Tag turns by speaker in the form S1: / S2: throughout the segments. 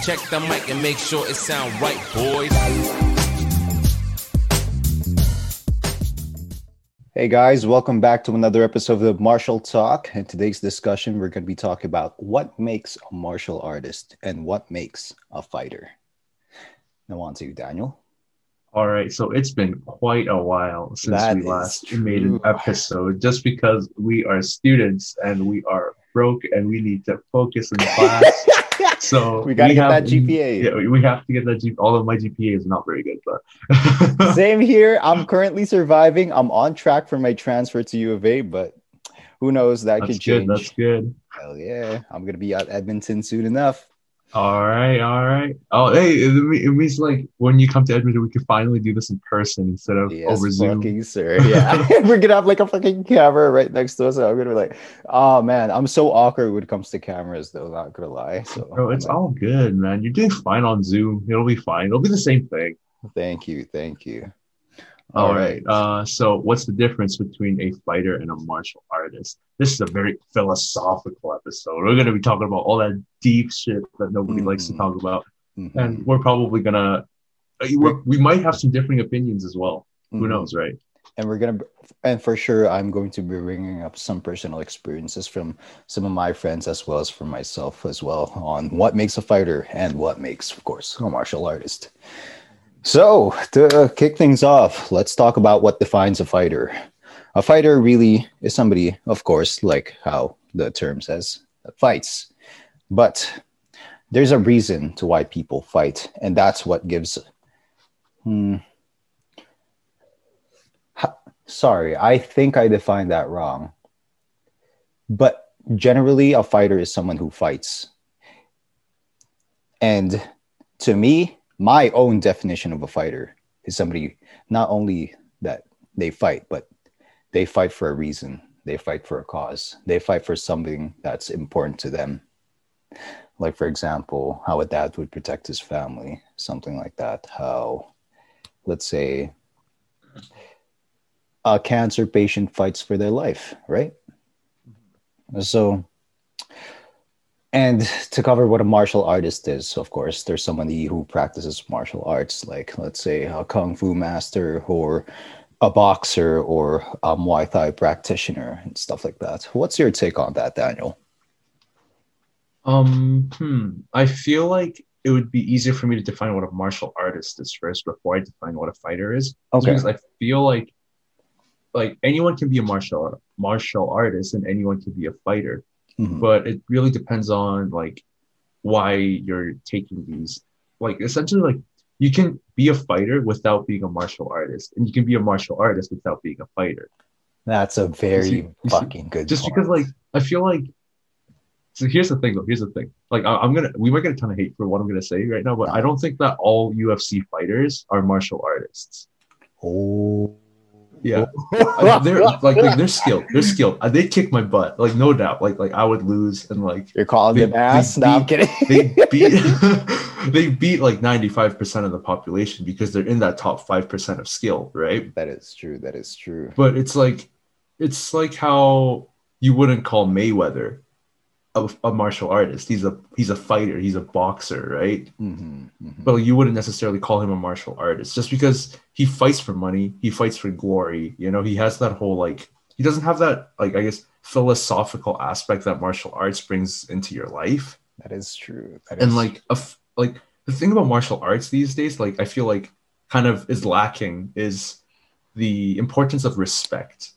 S1: Check the mic and make sure it sound right, boys.
S2: Hey guys, welcome back to another episode of Martial Talk. In today's discussion, we're going to be talking about what makes a martial artist and what makes a fighter. Now on to you, Daniel.
S3: All right, so it's been quite a while since
S2: That
S3: we
S2: is
S3: last
S2: true.
S3: made an episode, just because we are students and we are broke and we need to focus in class. So
S2: we got to get that GPA.
S3: Yeah, we have to get that GPA. Although my GPA is not very good, but
S2: Same here. I'm currently surviving. I'm on track for my transfer to U of A, but who knows? That could change.
S3: That's good.
S2: Hell yeah. I'm going to be at Edmonton soon enough.
S3: All right. Oh, hey, it means like when you come to Edmonton, we can finally do this in person instead of over Zoom.
S2: Fucking sir. Yeah. We're gonna have like a fucking camera right next to us. So I'm gonna be like, oh man, I'm so awkward when it comes to cameras, though, not gonna lie. So
S3: bro, it's all good, man. You're doing fine on Zoom. It'll be fine. It'll be the same thing.
S2: Thank you.
S3: All right. So what's the difference between a fighter and a martial artist? This is a very philosophical episode. We're going to be talking about all that deep shit that nobody likes to talk about. Mm-hmm. And we're probably going to, we might have some differing opinions as well. Mm-hmm. Who knows, right?
S2: And for sure, I'm going to be bringing up some personal experiences from some of my friends as well as from myself as well on what makes a fighter and what makes, of course, a martial artist. So, to kick things off, let's talk about what defines a fighter. A fighter really is somebody, of course, like how the term says, that fights. But there's a reason to why people fight, and that's what gives... Sorry, I think I defined that wrong. But generally, a fighter is someone who fights. And to me, my own definition of a fighter is somebody not only that they fight, but they fight for a reason. They fight for a cause. They fight for something that's important to them. Like, for example, how a dad would protect his family, something like that. How, let's say, a cancer patient fights for their life, right? So... And to cover what a martial artist is, of course, there's somebody who practices martial arts, like, let's say, a kung fu master or a boxer or a Muay Thai practitioner and stuff like that. What's your take on that, Daniel?
S3: I feel like it would be easier for me to define what a martial artist is first before I define what a fighter is.
S2: Okay.
S3: Because I feel like anyone can be a martial artist and anyone can be a fighter. Mm-hmm. But it really depends on like why you're taking these. Like essentially, like you can be a fighter without being a martial artist, and you can be a martial artist without being a fighter.
S2: That's a very fucking good.
S3: Just
S2: point.
S3: Because like I feel like. So here's the thing. Like we might get a ton of hate for what I'm gonna say right now, but I don't think that all UFC fighters are martial artists.
S2: Oh.
S3: Yeah, they're skilled. They're skilled. They kick my butt, like no doubt. Like I would lose, and like
S2: you're calling them ass. No, I'm kidding.
S3: They beat like 95% of the population because they're in that top 5% of skill, right?
S2: That is true.
S3: But it's like how you wouldn't call Mayweather a martial artist. He's a fighter. He's a boxer, right?
S2: Mm-hmm, mm-hmm.
S3: But you wouldn't necessarily call him a martial artist just because he fights for money. He fights for glory. You know, he has that whole like he doesn't have that like I guess philosophical aspect that martial arts brings into your life.
S2: That is true.
S3: Like the thing about martial arts these days, like I feel like kind of is lacking is the importance of respect.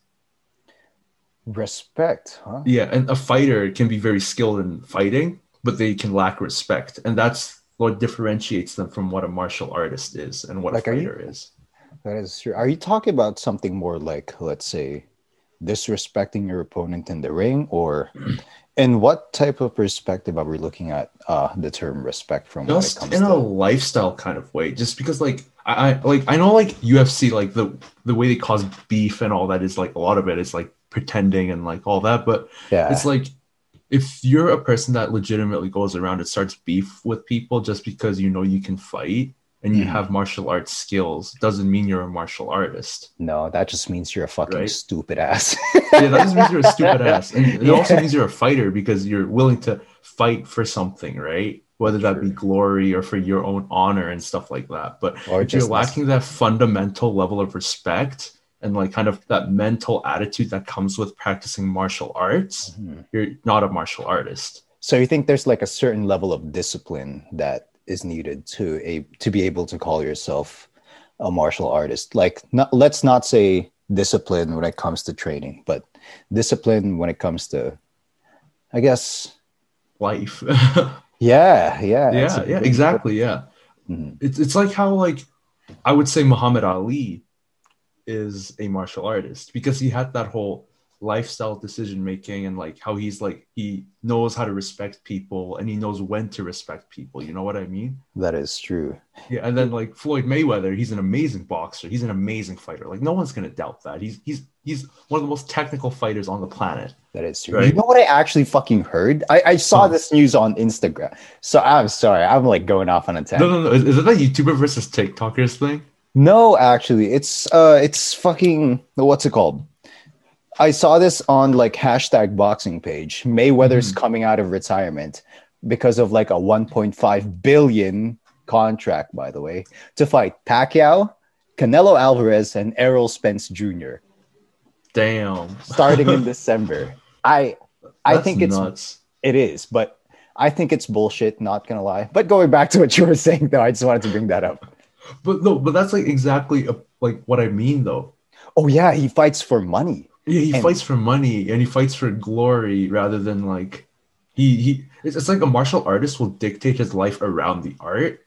S2: Respect, huh?
S3: Yeah, and a fighter can be very skilled in fighting, but they can lack respect, and that's what differentiates them from what a martial artist is and what a fighter is.
S2: That is true. Are you talking about something more like, let's say, disrespecting your opponent in the ring, or in what type of perspective are we looking at the term respect from?
S3: Just in a lifestyle kind of way, just because like I know like UFC, like the way they cause beef and all that is like a lot of it is like pretending and like all that, but it's like if you're a person that legitimately goes around and starts beef with people just because you know you can fight and you have martial arts skills, doesn't mean you're a martial artist.
S2: No, that just means you're a fucking stupid ass.
S3: Yeah, that just means you're a stupid ass, and it also means you're a fighter because you're willing to fight for something, right? whether that be glory or for your own honor and stuff like that. But
S2: or
S3: if you're lacking that fundamental level of respect and like kind of that mental attitude that comes with practicing martial arts, you're not a martial artist.
S2: So you think there's like a certain level of discipline that is needed to be able to call yourself a martial artist? Like, let's not say discipline when it comes to training, but discipline when it comes to, I guess,
S3: life.
S2: yeah,
S3: exactly. Yeah. Mm-hmm. It's like how, like, I would say Muhammad Ali is a martial artist because he had that whole lifestyle decision making and like how he's like, he knows how to respect people and he knows when to respect people. You know what I mean?
S2: That is true.
S3: Yeah. And then like Floyd Mayweather, he's an amazing boxer. He's an amazing fighter. Like no one's going to doubt that. He's one of the most technical fighters on the planet.
S2: That is true. Right? You know what I actually fucking heard? I saw this news on Instagram. So I'm sorry. I'm like going off on a tangent.
S3: No. Is it that YouTuber versus TikTokers thing?
S2: No, actually, it's fucking, what's it called? I saw this on like #boxing page. Mayweather's coming out of retirement because of like a 1.5 billion contract, by the way, to fight Pacquiao, Canelo Alvarez, and Errol Spence Jr.
S3: Damn.
S2: Starting in December. I think it's
S3: nuts.
S2: It is, but I think it's bullshit, not gonna lie. But going back to what you were saying though, I just wanted to bring that up.
S3: But that's like exactly like what I mean though.
S2: Oh yeah, he fights for money.
S3: Yeah, he fights for money and he fights for glory rather than like it's like a martial artist will dictate his life around the art,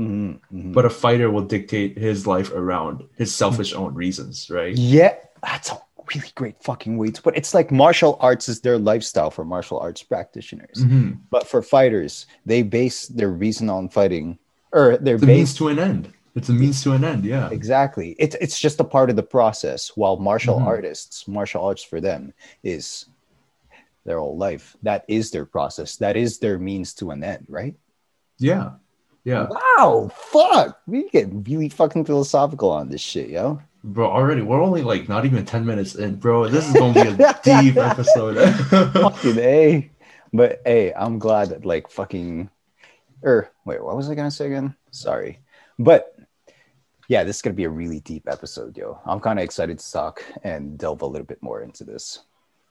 S3: but a fighter will dictate his life around his selfish own reasons, right?
S2: Yeah, that's a really great fucking way to put it. It's like martial arts is their lifestyle for martial arts practitioners, but for fighters, they base their reason on fighting or their
S3: means to an end. It's a means to an end, yeah.
S2: Exactly. It's just a part of the process. While martial artists, martial arts for them is their whole life. That is their process. That is their means to an end, right?
S3: Yeah. Yeah.
S2: Wow. Fuck. We get really fucking philosophical on this shit, yo.
S3: Bro, already we're only like not even 10 minutes in, bro. This is gonna be a deep episode.
S2: Fucking A. But hey, I'm glad that like fucking wait, what was I gonna say again? Sorry. But yeah, this is going to be a really deep episode, yo. I'm kind of excited to talk and delve a little bit more into this.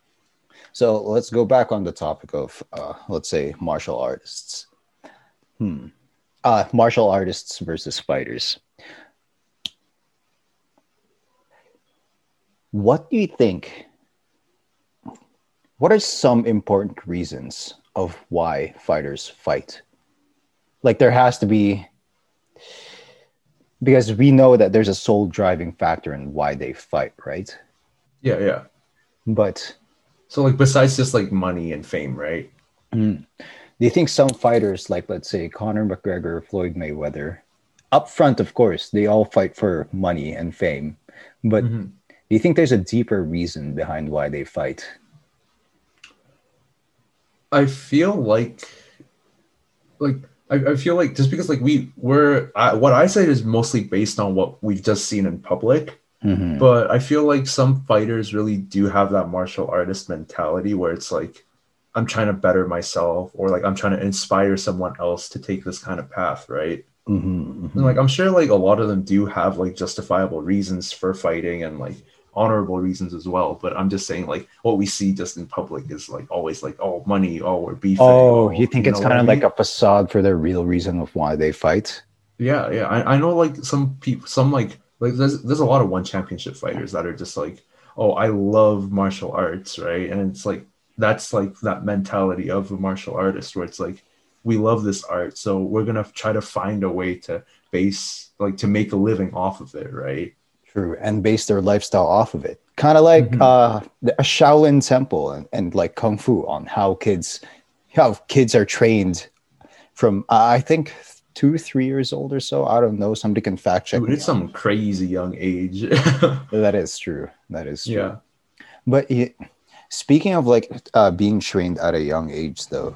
S2: So let's go back on the topic of, let's say, martial artists. Martial artists versus fighters. What do you think? What are some important reasons of why fighters fight? Like there has to be... Because we know that there's a sole driving factor in why they fight, right?
S3: Yeah.
S2: But...
S3: So, like, besides just, like, money and fame, right?
S2: Do you think some fighters, like, let's say, Conor McGregor, Floyd Mayweather, up front, of course, they all fight for money and fame. But do you think there's a deeper reason behind why they fight?
S3: I feel like I feel like just because like what I say is mostly based on what we've just seen in public, but I feel like some fighters really do have that martial artist mentality where it's like, I'm trying to better myself or like I'm trying to inspire someone else to take this kind of path, right? And like I'm sure like a lot of them do have like justifiable reasons for fighting and like honorable reasons as well, but I'm just saying like what we see just in public is like always like, oh, money, oh, we're beefing.
S2: Oh, you think it's kind of like a facade for the real reason of why they fight?
S3: Yeah. I know like some people, like there's a lot of one championship fighters that are just like, oh, I love martial arts, right? And it's like that's like that mentality of a martial artist where it's like, we love this art, so we're gonna try to find a way to to make a living off of it, right?
S2: True, and base their lifestyle off of it. Kind of like a Shaolin temple and like Kung Fu on how kids are trained from, I think, 2-3 years old or so. I don't know. Somebody can fact check.
S3: Dude, it's some crazy young age.
S2: That is true.
S3: Yeah.
S2: But speaking of like being trained at a young age, though,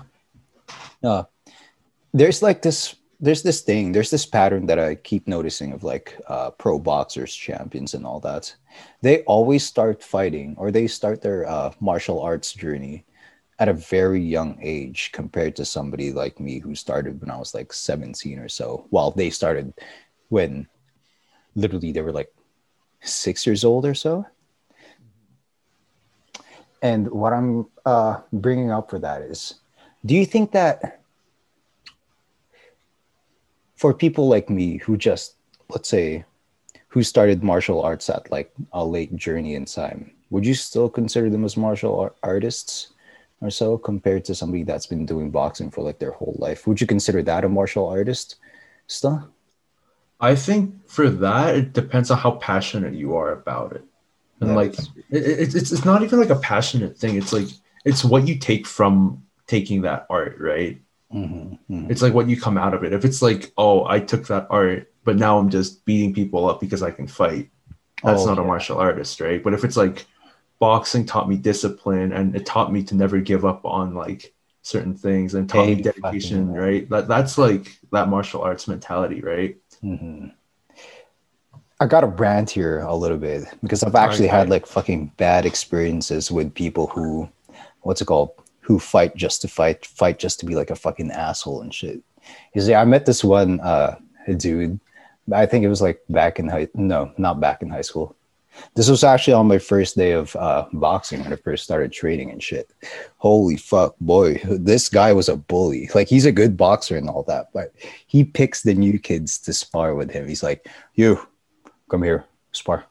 S2: there's this pattern that I keep noticing of like pro boxers, champions, and all that. They always start fighting or they start their martial arts journey at a very young age compared to somebody like me who started when I was like 17 or so, while they started when literally they were like 6 years old or so. And what I'm bringing up for that is, do you think that for people like me who just, let's say, who started martial arts at like a late journey in time, would you still consider them as martial artists or so compared to somebody that's been doing boxing for like their whole life? Would you consider that a martial artist still?
S3: I think for that, it depends on how passionate you are about it. And
S2: Yeah,
S3: like, it's not even like a passionate thing. It's like, it's what you take from taking that art, right? It's like what you come out of it. If it's like, oh, I took that art, but now I'm just beating people up because I can fight, that's not a martial artist, right? But if it's like boxing taught me discipline and it taught me to never give up on like certain things and taught me dedication, right? That's like that martial arts mentality, right?
S2: I got to rant here a little bit because I've actually had like fucking bad experiences with people who, what's it called? Who fight just to fight just to be like a fucking asshole and shit. You see, I met this one dude. I think it was like not back in high school. This was actually on my first day of boxing when I first started training and shit. Holy fuck, boy, this guy was a bully. Like, he's a good boxer and all that, but he picks the new kids to spar with him. He's like, you, come here, spar.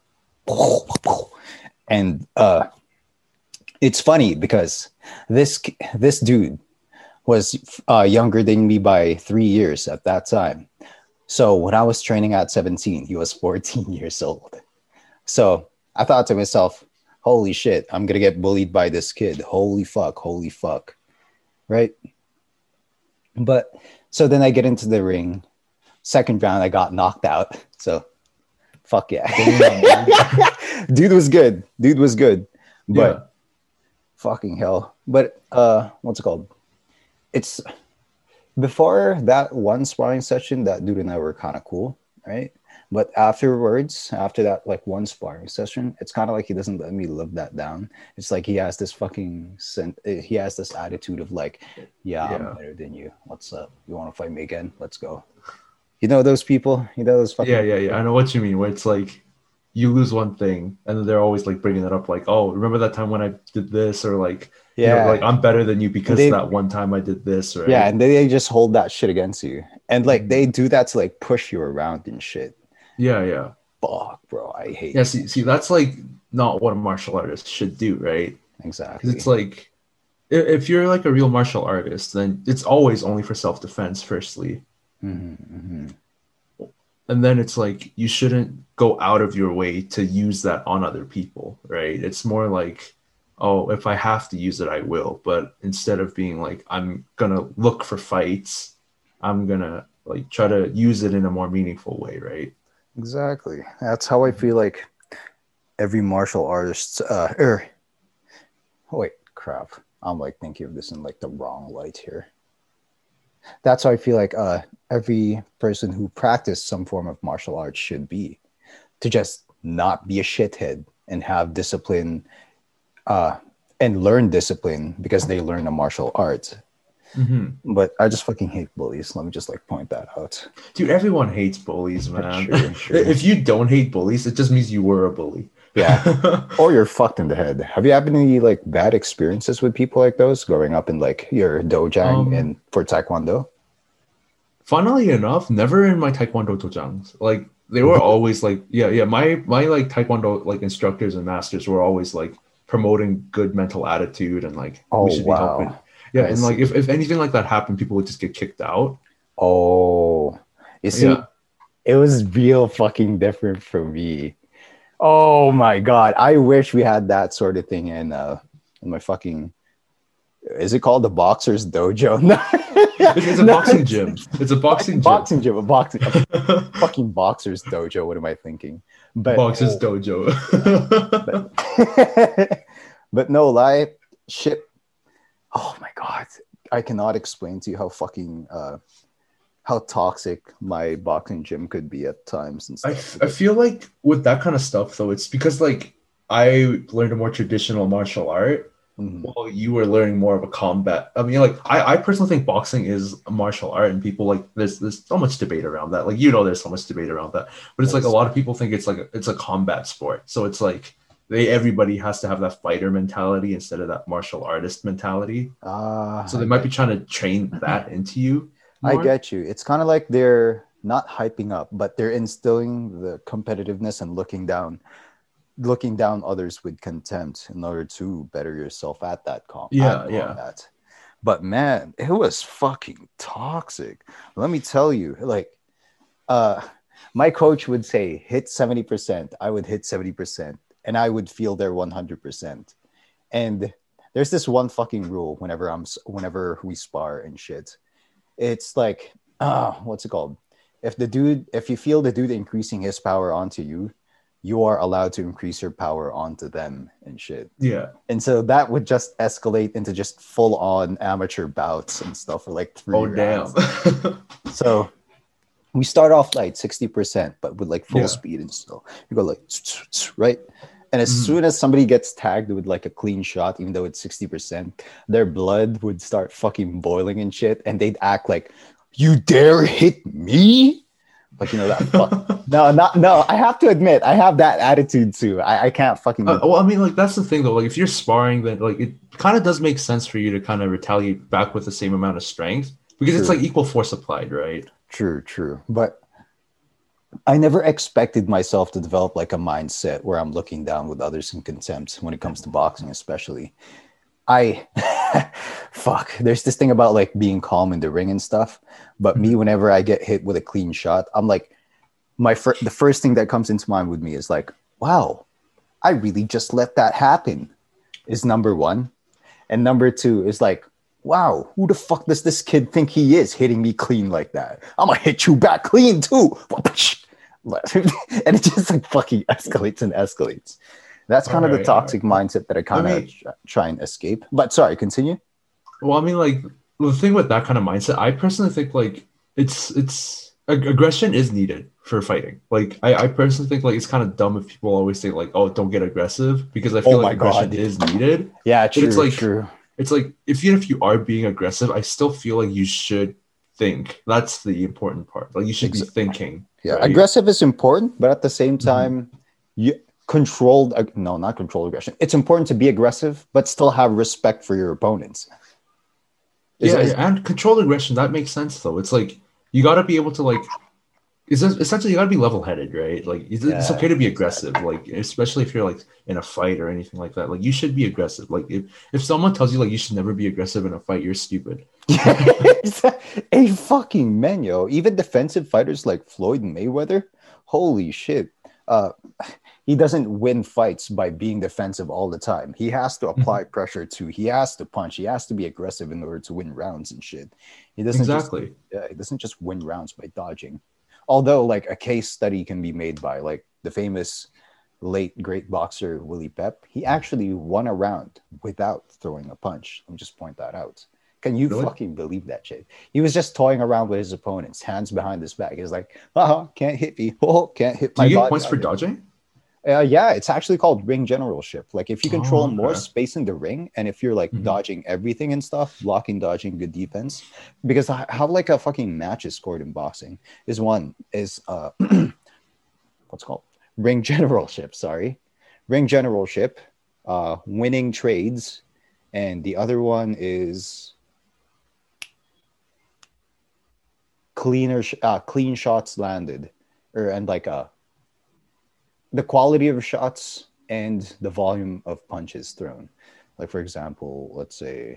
S2: And it's funny because this dude was younger than me by 3 years at that time. So when I was training at 17, he was 14 years old. So I thought to myself, holy shit, I'm going to get bullied by this kid. Holy fuck. Right? But so then I get into the ring. Second round, I got knocked out. So fuck yeah. Dude was good. But fucking hell. But what's it called? It's before that one sparring session, that dude and I were kind of cool, right? But afterwards, after that like one sparring session, it's kind of like he doesn't let me live that down. It's like he has this attitude of like, I'm better than you. What's up? You want to fight me again? Let's go. You know those people? You know those fucking
S3: Yeah. I know what you mean. Where it's like you lose one thing, and then they're always like bringing it up, like, oh, remember that time when I did this, or like, you know, like I'm better than you because that one time I did this, right?
S2: Yeah, and they just hold that shit against you, and like they do that to like push you around and shit.
S3: Yeah.
S2: Fuck, bro, I hate.
S3: Yeah, see, that's like not what a martial artist should do, right?
S2: Exactly.
S3: Because it's like, if you're like a real martial artist, then it's always only for self-defense, firstly. And then it's like, you shouldn't go out of your way to use that on other people, right? It's more like, oh, if I have to use it, I will. But instead of being like, I'm going to look for fights, I'm going to like try to use it in a more meaningful way, right?
S2: Exactly. That's how I feel like every martial artist, wait, crap. I'm like thinking of this in like the wrong light here. That's how I feel like every person who practiced some form of martial arts should be, to just not be a shithead and have discipline and learn discipline because they learn a martial art. But I just fucking hate bullies. Let me just like point that out.
S3: Dude, everyone hates bullies, man.
S2: True.
S3: If you don't hate bullies, it just means you were a bully.
S2: Yeah. Or you're fucked in the head. Have you had any like bad experiences with people like those growing up in like your dojang and for Taekwondo?
S3: Funnily enough, never in my Taekwondo dojangs. Like they were always like, my like Taekwondo like instructors and masters were always like promoting good mental attitude and like we should be helping. Yeah, and like if anything like that happened, people would just get kicked out.
S2: Oh, you see, it was real fucking different for me. Oh my god, I wish we had that sort of thing in my fucking. Is it called the Boxer's Dojo?
S3: It's a boxing gym. It's a boxing gym.
S2: A fucking Boxer's Dojo. What am I thinking? But
S3: Boxer's Dojo.
S2: but no lie, shit. Oh my god, I cannot explain to you how fucking how toxic my boxing gym could be at times and stuff.
S3: I feel like with that kind of stuff though, it's because like I learned a more traditional martial art. while you were learning more of a combat. I mean, like I personally think boxing is a martial art, and people like there's so much debate around that. Like there's so much debate around that, but it's like a lot of people think it's like it's a combat sport. So it's like everybody has to have that fighter mentality instead of that martial artist mentality. So they might be trying to train that into you more.
S2: I get you. It's kind of like they're not hyping up, but they're instilling the competitiveness and looking down others with contempt in order to better yourself at that combat. But man, it was fucking toxic. Let me tell you, like, my coach would say hit 70%. I would hit 70%, and I would feel their 100%. And there's this one fucking rule whenever we spar and shit. It's like, what's it called? If you feel the dude increasing his power onto you, you are allowed to increase your power onto them and shit.
S3: Yeah.
S2: And so that would just escalate into just full on amateur bouts and stuff for like 3 rounds.
S3: Damn.
S2: So we start off like 60%, but with like full speed and stuff. You go like, right? And as soon as somebody gets tagged with like a clean shot, even though it's 60%, their blood would start fucking boiling and shit. And they'd act like, you dare hit me? Like, that fuck. No, I have to admit, I have that attitude too. I can't fucking.
S3: Well, I mean, like, that's the thing though. Like, if you're sparring, then like it kind of does make sense for you to kind of retaliate back with the same amount of strength because it's like equal force applied, right?
S2: True. But I never expected myself to develop like a mindset where I'm looking down with others in contempt when it comes to boxing, especially. There's this thing about like being calm in the ring and stuff. But me, whenever I get hit with a clean shot, I'm like, the first thing that comes into mind with me is like, wow, I really just let that happen, is number one. And number two is like, wow, who the fuck does this kid think he is hitting me clean like that? I'm gonna hit you back clean too. And it just like fucking escalates and escalates. That's kind of the toxic mindset that I kind of try and escape. But sorry, continue.
S3: Well, I mean, like, the thing with that kind of mindset, I personally think like it's aggression is needed for fighting. Like, I personally think like it's kind of dumb if people always say like, oh, don't get aggressive, because I feel like aggression is needed.
S2: Yeah, true.
S3: But it's like,
S2: true.
S3: It's like even if you are being aggressive, I still feel like you should think. That's the important part. Like, you should be thinking.
S2: Yeah, right? Aggressive is important, but at the same time, not controlled aggression. It's important to be aggressive, but still have respect for your opponents.
S3: And controlled aggression, that makes sense though. It's like you got to be able to like. Essentially, you got to be level-headed, right? Like, it's okay to be aggressive, like, especially if you're like in a fight or anything like that. Like, you should be aggressive. Like, if someone tells you like you should never be aggressive in a fight, you're stupid.
S2: A fucking man, yo. Even defensive fighters like Floyd Mayweather, holy shit. He doesn't win fights by being defensive all the time. He has to apply pressure too. He has to punch. He has to be aggressive in order to win rounds and shit. He doesn't he doesn't just win rounds by dodging. Although, like, a case study can be made by, like, the famous late great boxer Willie Pep. He actually won a round without throwing a punch. Let me just point that out. Can you fucking believe that shit? He was just toying around with his opponents, hands behind his back. He's like, can't hit me. Can't hit my body.
S3: Do you get points for dodging?
S2: Yeah, it's actually called ring generalship. Like, if you control more space in the ring, and if you're like dodging everything and stuff, blocking, dodging, good defense. Because how like a fucking match is scored in boxing is what's called ring generalship. Sorry, ring generalship, winning trades, and the other one is clean shots landed, the quality of shots and the volume of punches thrown. Like, for example, let's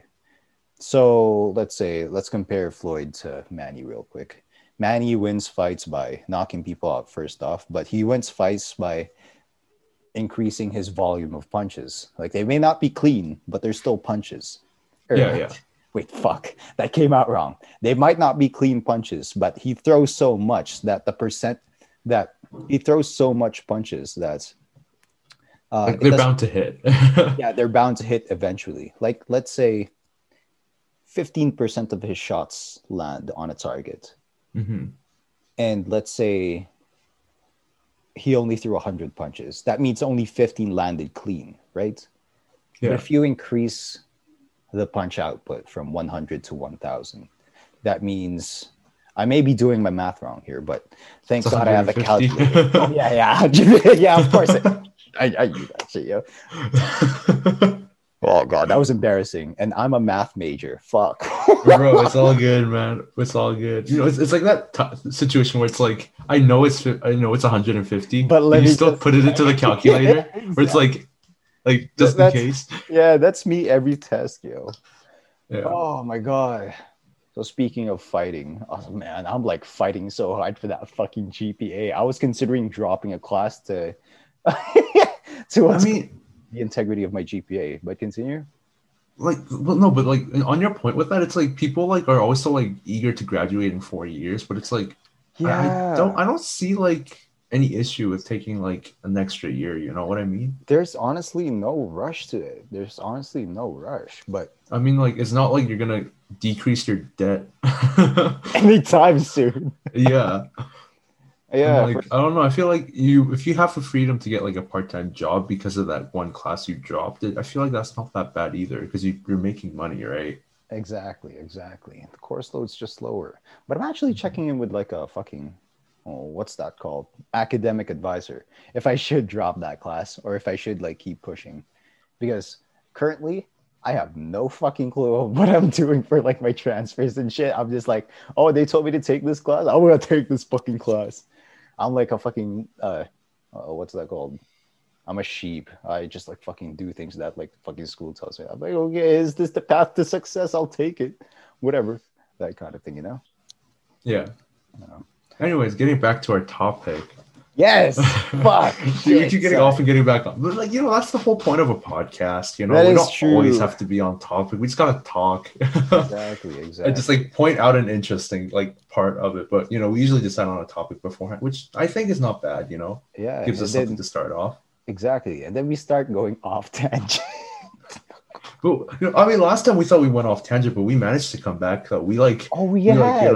S2: compare Floyd to Manny real quick. Manny wins fights by knocking people out first off, but he wins fights by increasing his volume of punches. Like, they may not be clean, but they're still punches. Wait, fuck. That came out wrong. They might not be clean punches, but he throws so much that he throws so much punches that
S3: they're bound to hit.
S2: Yeah, they're bound to hit eventually. Like, let's say 15% of his shots land on a target. And let's say he only threw 100 punches. That means only 15 landed clean, right? But if you increase the punch output from 100 to 1000, that means I may be doing my math wrong here, but thank God I have a calculator. Oh, yeah. Yeah, of course. I knew that shit, yo. Oh God, that was embarrassing. And I'm a math major. Fuck.
S3: Bro, it's all good, man. It's all good. You know, it's like that situation where it's like, I know it's 150, but you still put it into the calculator, exactly. Where it's like just in case.
S2: Yeah, that's me every test, yo.
S3: Yeah.
S2: Oh my God. So speaking of fighting, oh man, I'm like fighting so hard for that fucking GPA. I was considering dropping a class to the integrity of my GPA, but continue.
S3: Like, well, no, but like on your point with that, it's like people like are always so like eager to graduate in 4 years, but it's like, I don't see like any issue with taking like an extra year. You know what I mean?
S2: There's honestly no rush to it. But
S3: I mean, like, it's not like you're gonna decrease your debt
S2: anytime soon.
S3: Yeah.
S2: Yeah.
S3: Like, I don't know. I feel like if you have the freedom to get like a part-time job because of that one class you dropped it, I feel like that's not that bad either because you're making money, right?
S2: Exactly. The course load's just lower. But I'm actually checking in with like a fucking, what's that called? Academic advisor. If I should drop that class or if I should like keep pushing. Because currently I have no fucking clue of what I'm doing for like my transfers and shit. I'm just like, oh, they told me to take this class. I'm gonna take this fucking class. I'm like a fucking what's that called? I'm a sheep. I just like fucking do things that like fucking school tells me. I'm like, okay, is this the path to success? I'll take it. Whatever. That kind of thing, you know?
S3: Yeah. Anyways, getting back to our topic.
S2: Yes. Fuck.
S3: We keep getting off and getting back on. But like, you know, that's the whole point of a podcast. You know, we don't always have to be on topic. We just gotta talk.
S2: Exactly.
S3: And just like point out an interesting like part of it. But you know, we usually decide on a topic beforehand, which I think is not bad, you know.
S2: Yeah.
S3: Gives us something to start off.
S2: Exactly. And then we start going off tangent.
S3: But you know, I mean, last time we thought we went off tangent, but we managed to come back. So we like, we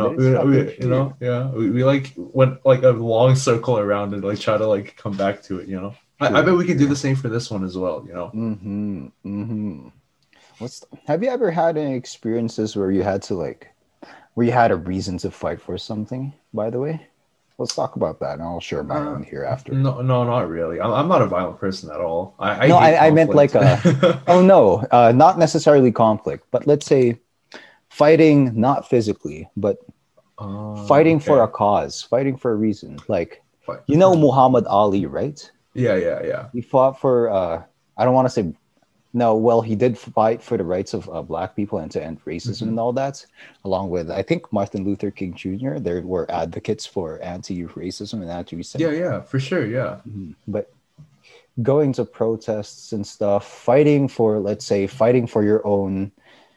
S3: like went like a long circle around and like try to like come back to it. You know, I bet we can do the same for this one as well. You know.
S2: Have you ever had any experiences where you had a reason to fight for something? By the way. Let's talk about that, and I'll share my own here after.
S3: No, not really. I'm not a violent person at all.
S2: I meant like not necessarily conflict, but let's say fighting, not physically, but fighting for a cause, fighting for a reason. Like, you know Muhammad Ali, right?
S3: Yeah.
S2: He fought for, I don't want to say, no, well, he did fight for the rights of Black people and to end racism and all that, along with, I think, Martin Luther King Jr. They were advocates for anti-racism and anti-Semitism.
S3: Yeah, for sure, yeah.
S2: But going to protests and stuff, fighting for your own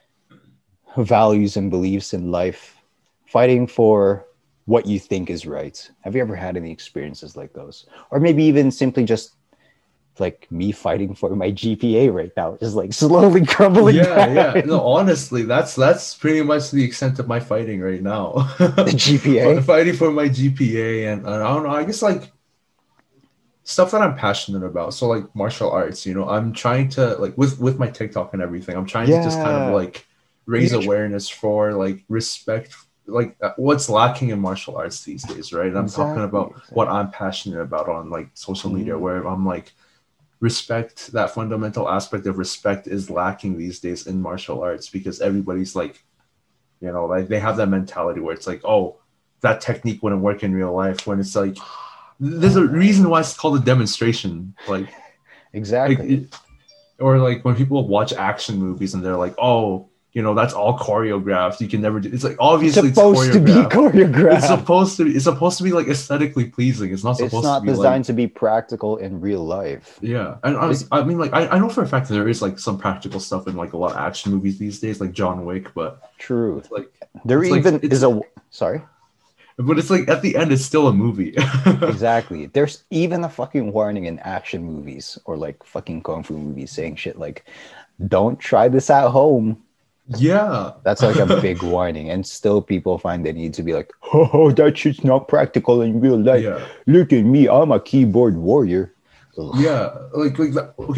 S2: values and beliefs in life, fighting for what you think is right. Have you ever had any experiences like those? Or maybe even simply just like me fighting for my GPA right now, just like slowly crumbling down.
S3: Yeah. No, honestly, that's pretty much the extent of my fighting right now.
S2: The GPA?
S3: Fighting for my GPA and I don't know, I guess like stuff that I'm passionate about. So like martial arts, you know, I'm trying to like with my TikTok and everything, I'm trying to just kind of like raise awareness for like respect, like what's lacking in martial arts these days, right? And I'm talking about what I'm passionate about on like social media, where I'm like, respect, that fundamental aspect of respect is lacking these days in martial arts because everybody's like, you know, like they have that mentality where it's like, oh, that technique wouldn't work in real life, when it's like, there's a reason why it's called a demonstration. Like,
S2: exactly.
S3: Or like when people watch action movies and they're like, oh, you know, that's all choreographed. You can never do. It's like obviously
S2: it's supposed to be choreographed.
S3: It's supposed to be like aesthetically pleasing. It's not supposed to be. It's not
S2: designed to be practical in real life.
S3: Yeah, and I mean, like I know for a fact that there is like some practical stuff in like a lot of action movies these days, like John Wick. But
S2: true,
S3: it's like
S2: there even is a sorry.
S3: But it's like at the end, it's still a movie.
S2: Exactly. There's even a fucking warning in action movies or like fucking kung fu movies saying shit like, "Don't try this at home."
S3: Yeah,
S2: that's like a big warning, and still people find the need to be like, "Oh, that shit's not practical in real life." Yeah. Look at me, I'm a keyboard warrior.
S3: Yeah, like okay.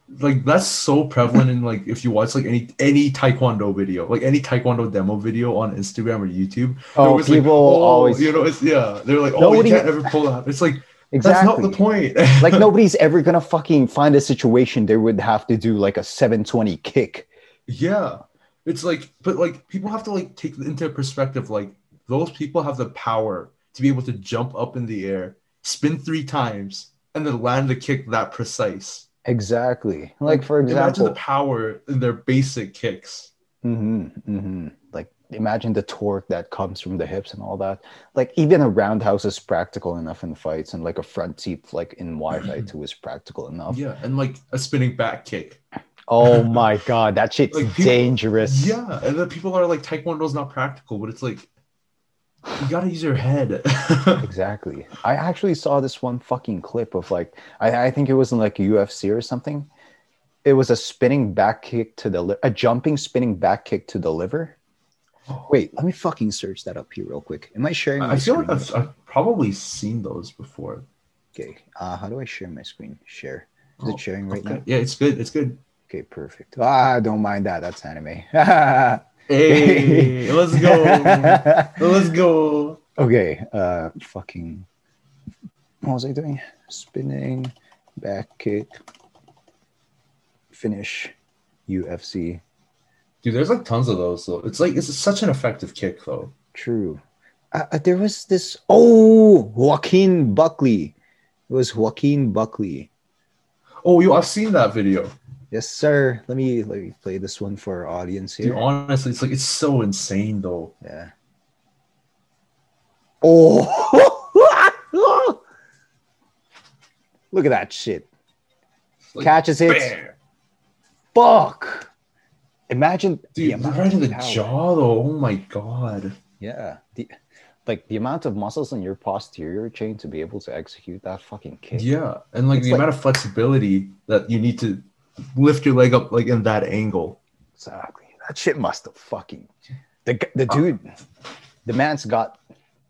S3: like that's so prevalent in like if you watch like any taekwondo video, like any taekwondo demo video on Instagram or YouTube.
S2: Oh, people
S3: like,
S2: always,
S3: you know, it's they're like,
S2: nobody,
S3: you can't ever pull that. It's like
S2: exactly.
S3: That's not the point.
S2: Like nobody's ever gonna fucking find a situation they would have to do like a 720 kick.
S3: Yeah, it's like, but like people have to like take into perspective, like those people have the power to be able to jump up in the air, spin 3 times, and then land the kick that precise.
S2: Exactly. Like for example,
S3: imagine the power in their basic kicks.
S2: Like imagine the torque that comes from the hips and all that. Like even a roundhouse is practical enough in fights, and like a front seat like in Muay Thai too is practical enough.
S3: Yeah, and like a spinning back kick.
S2: Oh my god, that shit's like dangerous.
S3: Yeah, and then people are like, Taekwondo's not practical, but it's like, you gotta use your head.
S2: Exactly. I actually saw this one fucking clip of like, I think it was in like UFC or something. It was a spinning back kick to the a jumping spinning back kick to the liver. Wait, let me fucking search that up here real quick. Am I sharing my screen?
S3: I feel like I've probably seen those before.
S2: Okay. How do I share my screen? Share. Is it sharing right now?
S3: Yeah, it's good. It's good.
S2: Okay, perfect. Don't mind that. That's anime.
S3: Hey, let's go. Let's go.
S2: Okay. Fucking. What was I doing? Spinning back kick. Finish. UFC.
S3: Dude, there's like tons of those though. It's like it's such an effective kick though.
S2: True. There was this. Oh, Joaquin Buckley. It was Joaquin Buckley.
S3: Oh, I've seen that video.
S2: Yes, sir. Let me play this one for our audience here.
S3: Dude, honestly, it's so insane though.
S2: Yeah. Oh, look at that shit. Like, catches it. Fuck. Imagine,
S3: dude, right in the jaw though. Oh my god.
S2: Yeah. The amount of muscles in your posterior chain to be able to execute that fucking kick.
S3: Yeah, and like the amount of flexibility that you need to lift your leg up like in that angle.
S2: Exactly. That shit must have fucking the dude. The man's got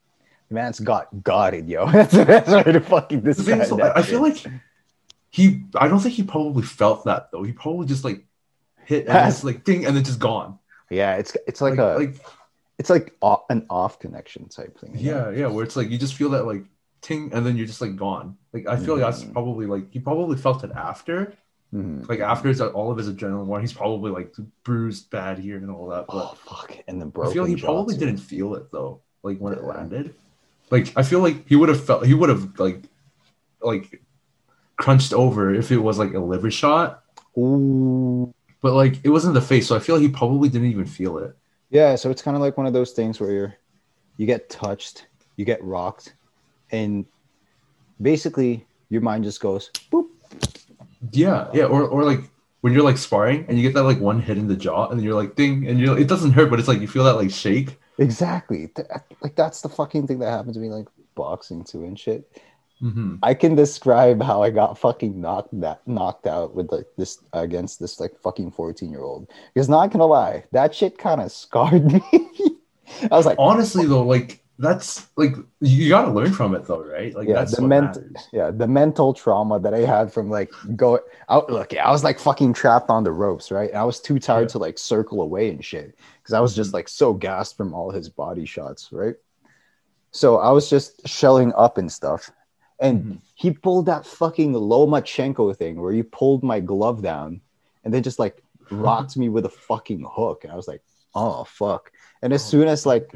S2: it, yo. That's the best way to fucking describe that.
S3: I feel like I don't think he probably felt that though. He probably just like hit and it's like ding and then just gone.
S2: Yeah, it's like it's like an off connection type thing.
S3: Yeah, yeah, where it's like you just feel that like ting and then you're just like gone. Like I feel like that's probably like he probably felt it after. Like after all of his adrenaline war, he's probably like bruised bad here and all that. But
S2: fuck, and then broken.
S3: I feel like he probably didn't feel it though. Like when it landed, like I feel like he would have like crunched over if it was like a liver shot.
S2: Ooh.
S3: But like it wasn't the face, so I feel like he probably didn't even feel it.
S2: Yeah, so it's kind of like one of those things where you get touched, you get rocked, and basically your mind just goes boop.
S3: Yeah, or like when you're like sparring and you get that like one hit in the jaw and then you're like ding and it doesn't hurt, but it's like you feel that like shake.
S2: Exactly. Like that's the fucking thing that happened to me like boxing too and shit. I can describe how I got fucking knocked out with like this against this like fucking 14-year-old. Because not gonna lie, that shit kind of scarred me. I was like,
S3: honestly though, like that's like you gotta learn from it though, right? Like that's
S2: the mental trauma that I had from like go out. Look, I was like fucking trapped on the ropes, right? And I was too tired to like circle away and shit because I was just like so gassed from all his body shots, right? So I was just shelling up and stuff. And he pulled that fucking Lomachenko thing where he pulled my glove down and then just like rocked me with a fucking hook. And I was like, oh fuck. And as soon as I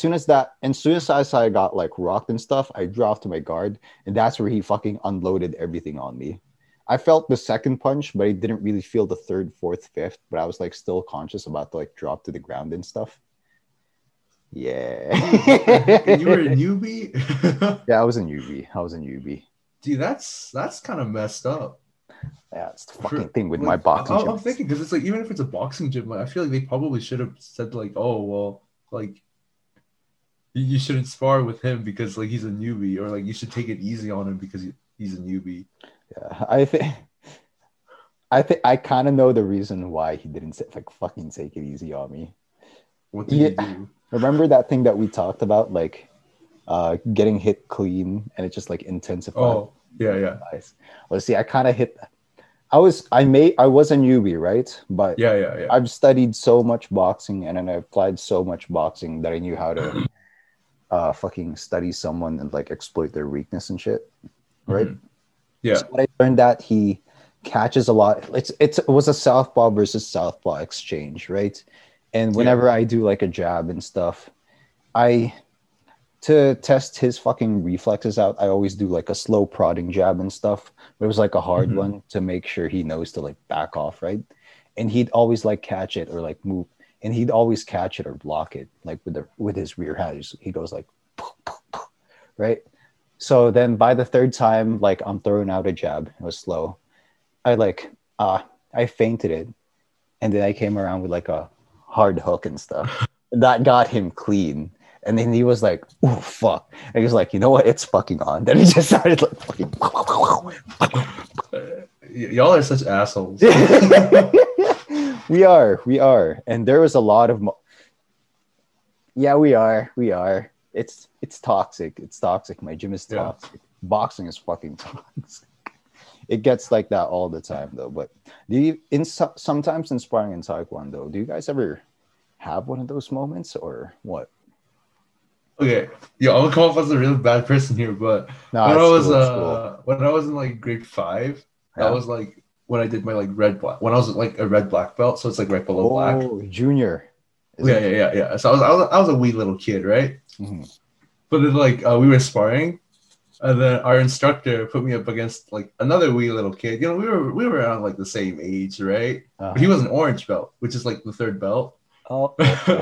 S2: got like rocked and stuff, I dropped to my guard, and that's where he fucking unloaded everything on me. I felt the second punch, but I didn't really feel the third, fourth, fifth. But I was like still conscious about to like drop to the ground and stuff. Yeah.
S3: You were a newbie?
S2: Yeah, I was in UB.
S3: Dude, that's kind of messed up.
S2: Yeah, it's the fucking thing with my boxing gym.
S3: I'm thinking because it's like even if it's a boxing gym, like, I feel like they probably should have said like, oh well, like you shouldn't spar with him because like he's a newbie, or like you should take it easy on him because he's a newbie.
S2: Yeah, I think I kind of know the reason why he didn't like fucking take it easy on me.
S3: What did he do?
S2: Remember that thing that we talked about, like getting hit clean and it just like intensified?
S3: Oh, yeah.
S2: Nice. Well, see, I kind of hit I was a newbie, right? But
S3: yeah.
S2: I've studied so much boxing and then I applied so much boxing that I knew how to fucking study someone and like exploit their weakness and shit. Right?
S3: Mm-hmm. Yeah.
S2: So I learned that he catches a lot. It was a southpaw versus southpaw exchange, right? And whenever I do like a jab and stuff, to test his fucking reflexes out, I always do like a slow prodding jab and stuff. It was like a hard one to make sure he knows to like back off, right? And he'd always like catch it or like move, and he'd always catch it or block it like with his rear hand. He goes like, right? So then by the third time, like I'm throwing out a jab, it was slow. I feinted it, and then I came around with like a hard hook and stuff. And that got him clean. And then he was like, "Oh fuck!" And he was like, "You know what? It's fucking on." Then he just started like fucking.
S3: Y'all are such assholes.
S2: We are, and there was a lot of. Yeah, we are. It's toxic. It's toxic. My gym is toxic. Yeah. Boxing is fucking toxic. It gets like that all the time, though. But sometimes in sparring in Taekwondo, do you guys ever have one of those moments or what?
S3: Okay, I'm gonna come off as a really bad person here, but when I was in like grade 5, that was like when I did my like when I was like a red black belt, so it's like right below black.
S2: Oh, junior.
S3: Yeah. So I was a wee little kid, right? Mm-hmm. But then like we were sparring, and then our instructor put me up against like another wee little kid. You know, we were around like the same age, right? But he was an orange belt, which is like the third belt.
S2: Oh.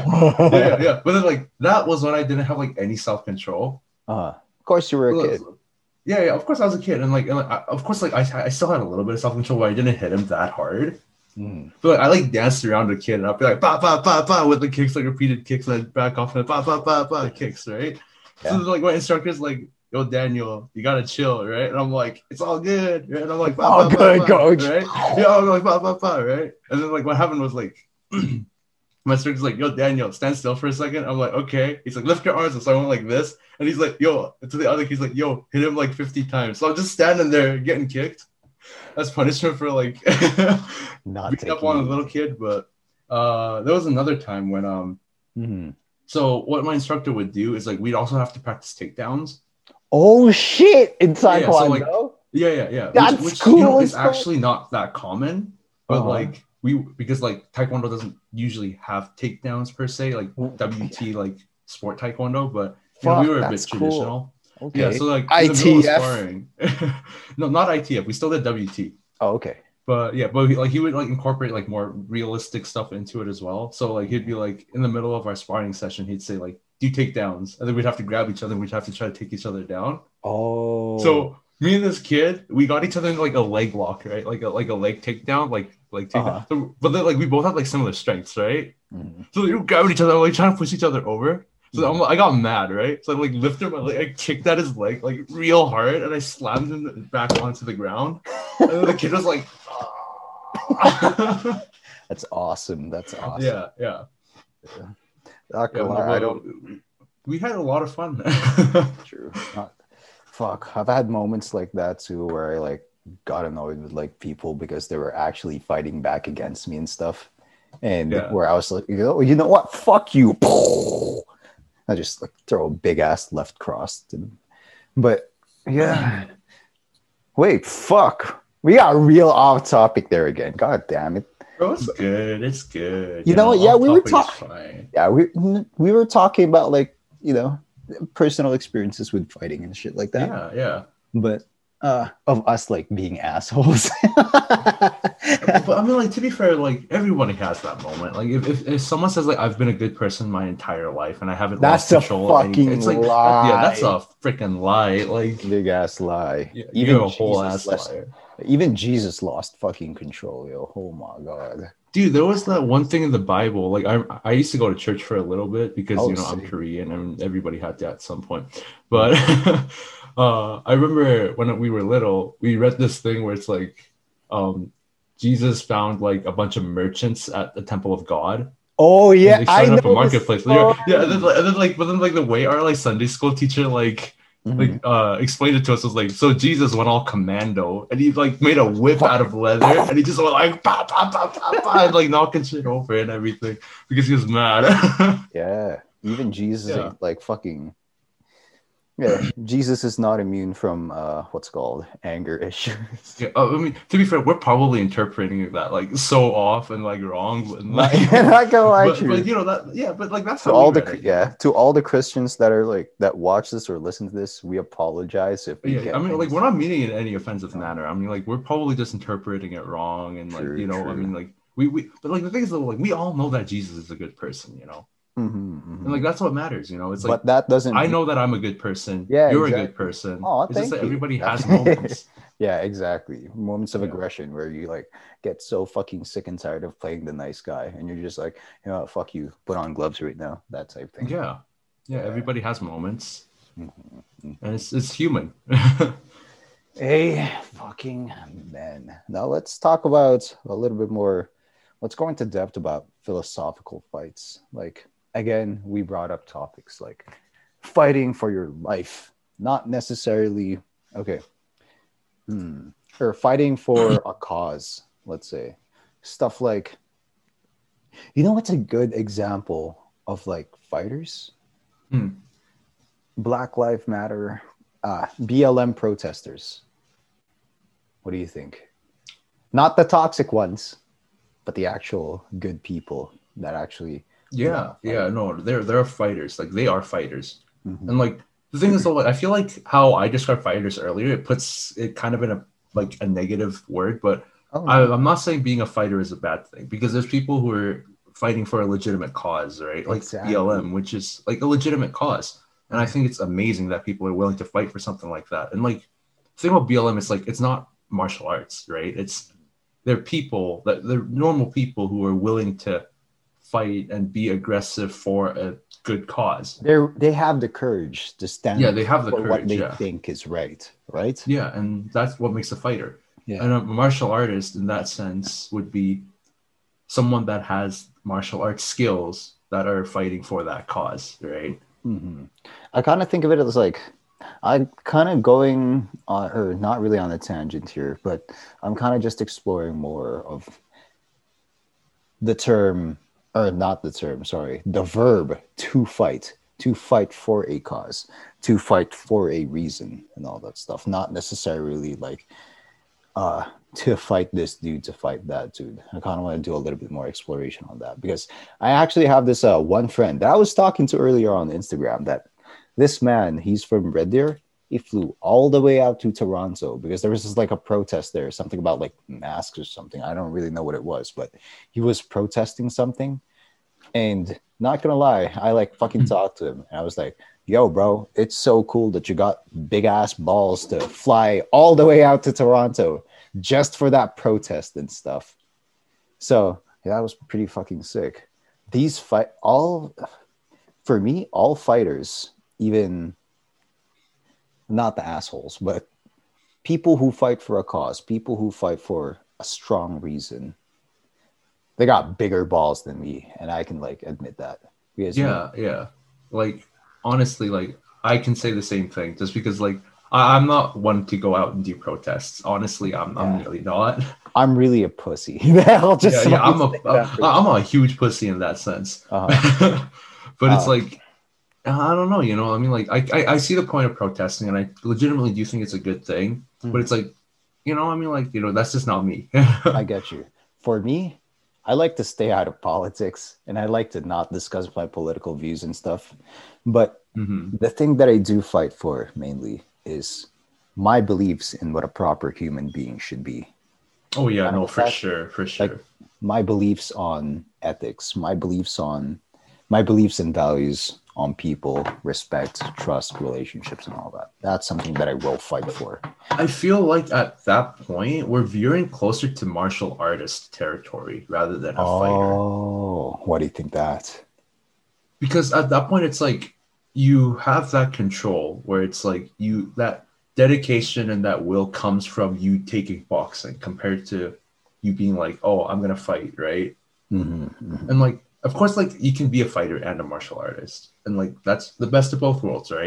S3: yeah. But then like that was when I didn't have like any self-control.
S2: Of course you were a kid.
S3: Yeah. Of course I was a kid, and of course like I still had a little bit of self-control, but I didn't hit him that hard. But like I like danced around the kid, and I'd be like ba ba ba ba with the kicks, like repeated kicks, and I'd back off and ba ba ba ba kicks, right? Yeah. So like my instructor's like, "Yo, Daniel, you gotta chill, right?" And I'm like, "It's all good," right? And I'm like,
S2: "All good, coach."
S3: Right? Yeah, I'm like ba ba ba, right? And then like what happened was like. My instructor's like, "Yo, Daniel, stand still for a second." I'm like, "Okay." He's like, "Lift your arms." And so I went like this. And he's like, "Yo," to the other, he's like, "Yo, hit him like 50 times." So I'm just standing there getting kicked. That's punishment for like not beating up on a little kid. But there was another time when so what my instructor would do is like we'd also have to practice takedowns.
S2: Oh shit! In Taekwondo?
S3: Yeah.
S2: That's cool.
S3: You know, it's actually not that common, but like because like Taekwondo doesn't usually have takedowns per se, like WT, like sport Taekwondo, but you know, we were a bit traditional. Okay. Yeah, so like
S2: ITF.
S3: No, not ITF. We still did WT.
S2: Oh, okay.
S3: But yeah, but like he would like incorporate like more realistic stuff into it as well. So like he'd be like in the middle of our sparring session, he'd say like, "Do takedowns," and then we'd have to grab each other and we'd have to try to take each other down.
S2: Oh.
S3: So me and this kid, we got each other in like a leg lock, right? Like a leg takedown, like takedown. So, but then like we both had like similar strengths, right? So we were grabbing each other, like trying to push each other over. So I got mad, right? So I like lifted my leg, I kicked at his leg like real hard, and I slammed him back onto the ground. And then the kid was like,
S2: That's awesome.
S3: Yeah. We had a lot of fun.
S2: True. Fuck. I've had moments like that too where I like got annoyed with like people because they were actually fighting back against me and stuff. And where I was like, you know what? Fuck you. I just like throw a big ass left cross. But yeah. Wait, fuck. We got real off topic there again. God damn it.
S3: Bro, it's good.
S2: You know what? Yeah, we were talking. Yeah, we were talking about like, you know, personal experiences with fighting and shit like that.
S3: Yeah.
S2: But of us like being assholes.
S3: But I mean, like, to be fair, like everybody has that moment. Like if someone says like I've been a good person my entire life and I haven't lost control of anything, it's like
S2: lie.
S3: That's a freaking lie. Like
S2: big ass lie.
S3: Yeah, even a whole ass liar.
S2: Even Jesus lost fucking control, yo. Oh my god.
S3: Dude, there was that one thing in the Bible. Like I used to go to church for a little bit because I'm Korean and everybody had to at some point. But I remember when we were little, we read this thing where it's like Jesus found like a bunch of merchants at the temple of God.
S2: Oh yeah,
S3: I know. Up a marketplace. But then the way our like Sunday school teacher like explained it to us. Was like, so Jesus went all commando, and he like made a whip out of leather, and he just went like pop, pop, pop, pop, pop, and, like knocking shit over and everything because he was mad.
S2: Yeah, even Jesus ain't like fucking. Yeah, Jesus is not immune from what's called anger issues.
S3: Yeah, I mean, to be fair, we're probably interpreting that like so off and like wrong. And, like,
S2: not gonna lie to you.
S3: But you know that, yeah. But like that's
S2: to all the to all the Christians that are like that watch this or listen to this, we apologize if we
S3: I mean, like we're not meaning it in any offensive manner. I mean, like we're probably just interpreting it wrong, and like true. I mean, like we but like the thing is though, like we all know that Jesus is a good person, you know. And like that's what matters, you know. It's like,
S2: but that doesn't.
S3: I know that I'm a good person.
S2: Yeah,
S3: you're a good person.
S2: Oh,
S3: it's just that
S2: you.
S3: Everybody has moments.
S2: Yeah, exactly. Moments of aggression where you like get so fucking sick and tired of playing the nice guy, and you're just like, you know, fuck you, put on gloves right now. That type thing.
S3: Yeah. Everybody has moments, and it's human.
S2: Hey, fucking man. Now let's talk about a little bit more. Let's go into depth about philosophical fights. Like, again, we brought up topics like fighting for your life, not necessarily, or fighting for a cause, let's say. Stuff like, you know what's a good example of like fighters? Black Lives Matter, BLM protesters. What do you think? Not the toxic ones, but the actual good people that actually
S3: no, they're fighters. Like they are fighters. And like the thing is though, like, I feel like how I described fighters earlier, it puts it kind of in a negative word, but I'm not saying being a fighter is a bad thing, because there's people who are fighting for a legitimate cause, right? Like BLM, which is like a legitimate cause. And I think it's amazing that people are willing to fight for something like that. And like the thing about BLM is like it's not martial arts, right? They're people they're normal people who are willing to fight and be aggressive for a good cause.
S2: They have the courage to stand
S3: they have the
S2: for
S3: courage,
S2: what they think is right?
S3: Yeah, and that's what makes a fighter. And a martial artist in that sense would be someone that has martial arts skills that are fighting for that cause, right?
S2: I kind of think of it as like, I'm kind of going on, or not really on a tangent here, but I'm kind of just exploring more of the term, or not the term, sorry, the verb to fight for a cause, to fight for a reason and all that stuff. Not necessarily like to fight this dude, to fight that dude. I kind of want to do a little bit more exploration on that, because I actually have this one friend that I was talking to earlier on Instagram, that this man, he's from Red Deer. He flew all the way out to Toronto because there was just like a protest there, something about like masks or something. I don't really know what it was, but he was protesting something. And not gonna lie, I like fucking talked to him. And I was like, yo, bro, it's so cool that you got big ass balls to fly all the way out to Toronto just for that protest and stuff. So yeah, that was pretty fucking sick. For me, all fighters, even not the assholes, but people who fight for a cause, people who fight for a strong reason, they got bigger balls than me, and I can like admit that. Because,
S3: like honestly, like I can say the same thing, just because like I'm not one to go out and do protests. Honestly, I'm really not.
S2: I'm really a pussy. I'm
S3: a huge pussy in that sense. But it's like, I don't know, you know, I mean, like, I see the point of protesting, and I legitimately do think it's a good thing, but it's like, you know, I mean, like, you know, that's just not me.
S2: I get you. For me, I like to stay out of politics, and I like to not discuss my political views and stuff. But the thing that I do fight for mainly is my beliefs in what a proper human being should be.
S3: Oh, yeah, no, for sure.
S2: Like, my beliefs on ethics, my beliefs and values on people, respect, trust, relationships, and all that. That's something that I will fight for.
S3: I feel like at that point, we're veering closer to martial artist territory rather than a fighter.
S2: Oh, why do you think that?
S3: Because at that point, it's like you have that control where it's like that dedication and that will comes from you taking boxing compared to you being like, oh, I'm going to fight, right? And like, of course, like you can be a fighter and a martial artist, and like that's the best of both worlds, right?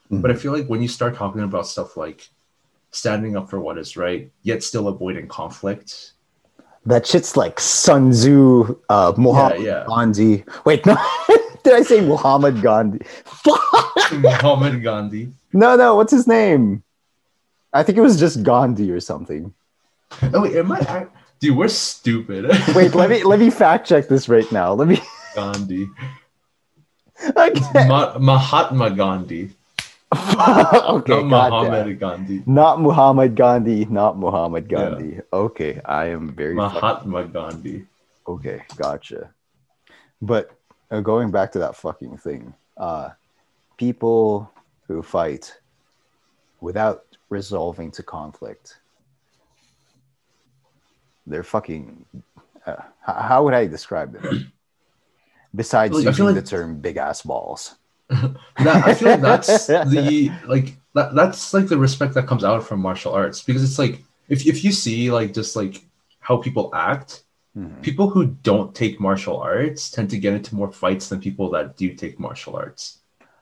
S3: But I feel like when you start talking about stuff like standing up for what is right, yet still avoiding conflict.
S2: That shit's like Sun Tzu, Muhammad Gandhi. Wait, no, did I say Muhammad Gandhi?
S3: Muhammad Gandhi.
S2: No, what's his name? I think it was just Gandhi or something.
S3: Oh wait, dude, we're stupid.
S2: Wait, let me fact check this right now. Let me
S3: Gandhi.
S2: Okay.
S3: Mahatma Gandhi.
S2: Okay,
S3: not Muhammad Gandhi.
S2: Not Muhammad Gandhi. Not Muhammad Gandhi. Yeah. Okay, I am very
S3: Mahatma Gandhi.
S2: Okay, gotcha. But going back to that fucking thing, people who fight without resolving to conflict, they're fucking. How would I describe them? Besides using the term "big ass balls."
S3: I feel like that's that's like the respect that comes out from martial arts, because it's like if you see like just like how people act, people who don't take martial arts tend to get into more fights than people that do take martial arts.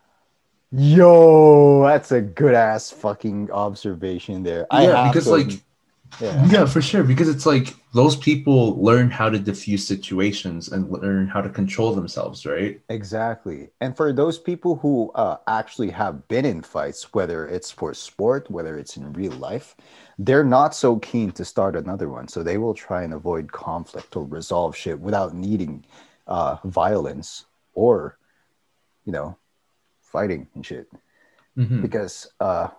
S2: Yo, that's a good ass fucking observation there.
S3: Yeah, for sure. Because it's like those people learn how to diffuse situations and learn how to control themselves, right?
S2: Exactly. And for those people who actually have been in fights, whether it's for sport, whether it's in real life, they're not so keen to start another one. So they will try and avoid conflict or resolve shit without needing violence or, fighting and shit. Because